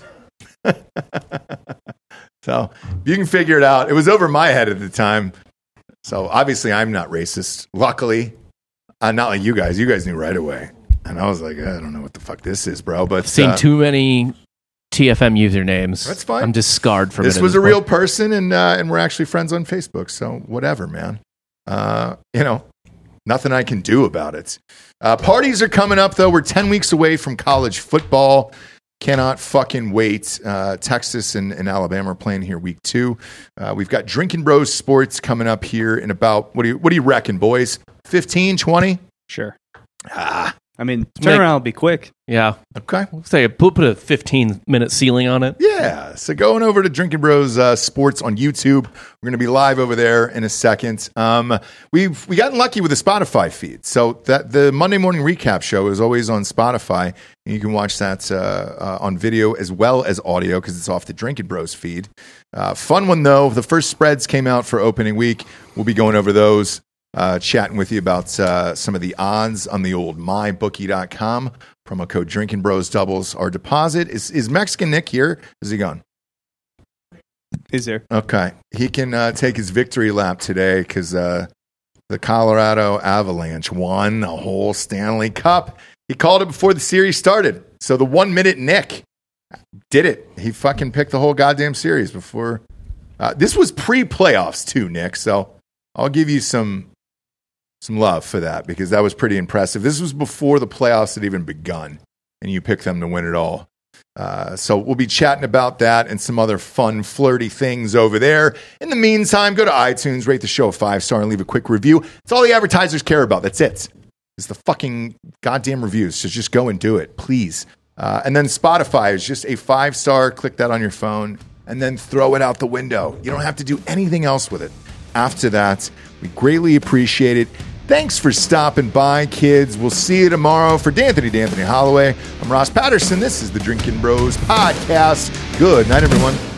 So you can figure it out. It was over my head at the time. So obviously I'm not racist. Luckily, I'm not like you guys. You guys knew right away. And I was like, I don't know what the fuck this is, bro. But Seen uh, too many T F M usernames. That's fine. I'm just scarred from this it. at was a point. real person, and uh, and we're actually friends on Facebook. So whatever, man. Uh, you know, nothing I can do about it. Uh, parties are coming up, though. We're ten weeks away from college football. Cannot fucking wait. Uh, Texas and, and Alabama are playing here week two. Uh, we've got Drinking Bros Sports coming up here in about, what do you, what do you reckon, boys? fifteen, twenty? Sure. Ah, I mean, Make- turnaround will be quick. Yeah. Okay. Let's say put, put a fifteen minute ceiling on it. Yeah. So going over to Drinking Bros uh, Sports on YouTube. We're going to be live over there in a second. Um, we've we gotten lucky with the Spotify feed. So that the Monday morning recap show is always on Spotify. And you can watch that uh, uh, on video as well as audio because it's off the Drinking Bros feed. Uh, fun one, though. The first spreads came out for opening week. We'll be going over those. Uh, chatting with you about uh, some of the odds on the old my bookie dot com. Promo code Drinking Bros doubles our deposit. Is is Mexican Nick here? Is he gone? Is there? Okay. He can uh, take his victory lap today because uh, the Colorado Avalanche won a whole Stanley Cup. He called it before the series started. So the one minute Nick did it. He fucking picked the whole goddamn series before. Uh, this was pre-playoffs too, Nick. So I'll give you some... some love for that because that was pretty impressive. This was before the playoffs had even begun, and you picked them to win it all. Uh, so we'll be chatting about that and some other fun, flirty things over there. In the meantime, go to iTunes, rate the show a five-star, and leave a quick review. It's all the advertisers care about. That's it. It's the fucking goddamn reviews. So just go and do it, please. Uh, and then Spotify is just a five-star. Click that on your phone, and then throw it out the window. You don't have to do anything else with it. After that, we greatly appreciate it. Thanks for stopping by, kids. We'll see you tomorrow. For D'Anthony, D'Anthony Holloway, I'm Ross Patterson. This is the Drinking Bros Podcast. Good night, everyone.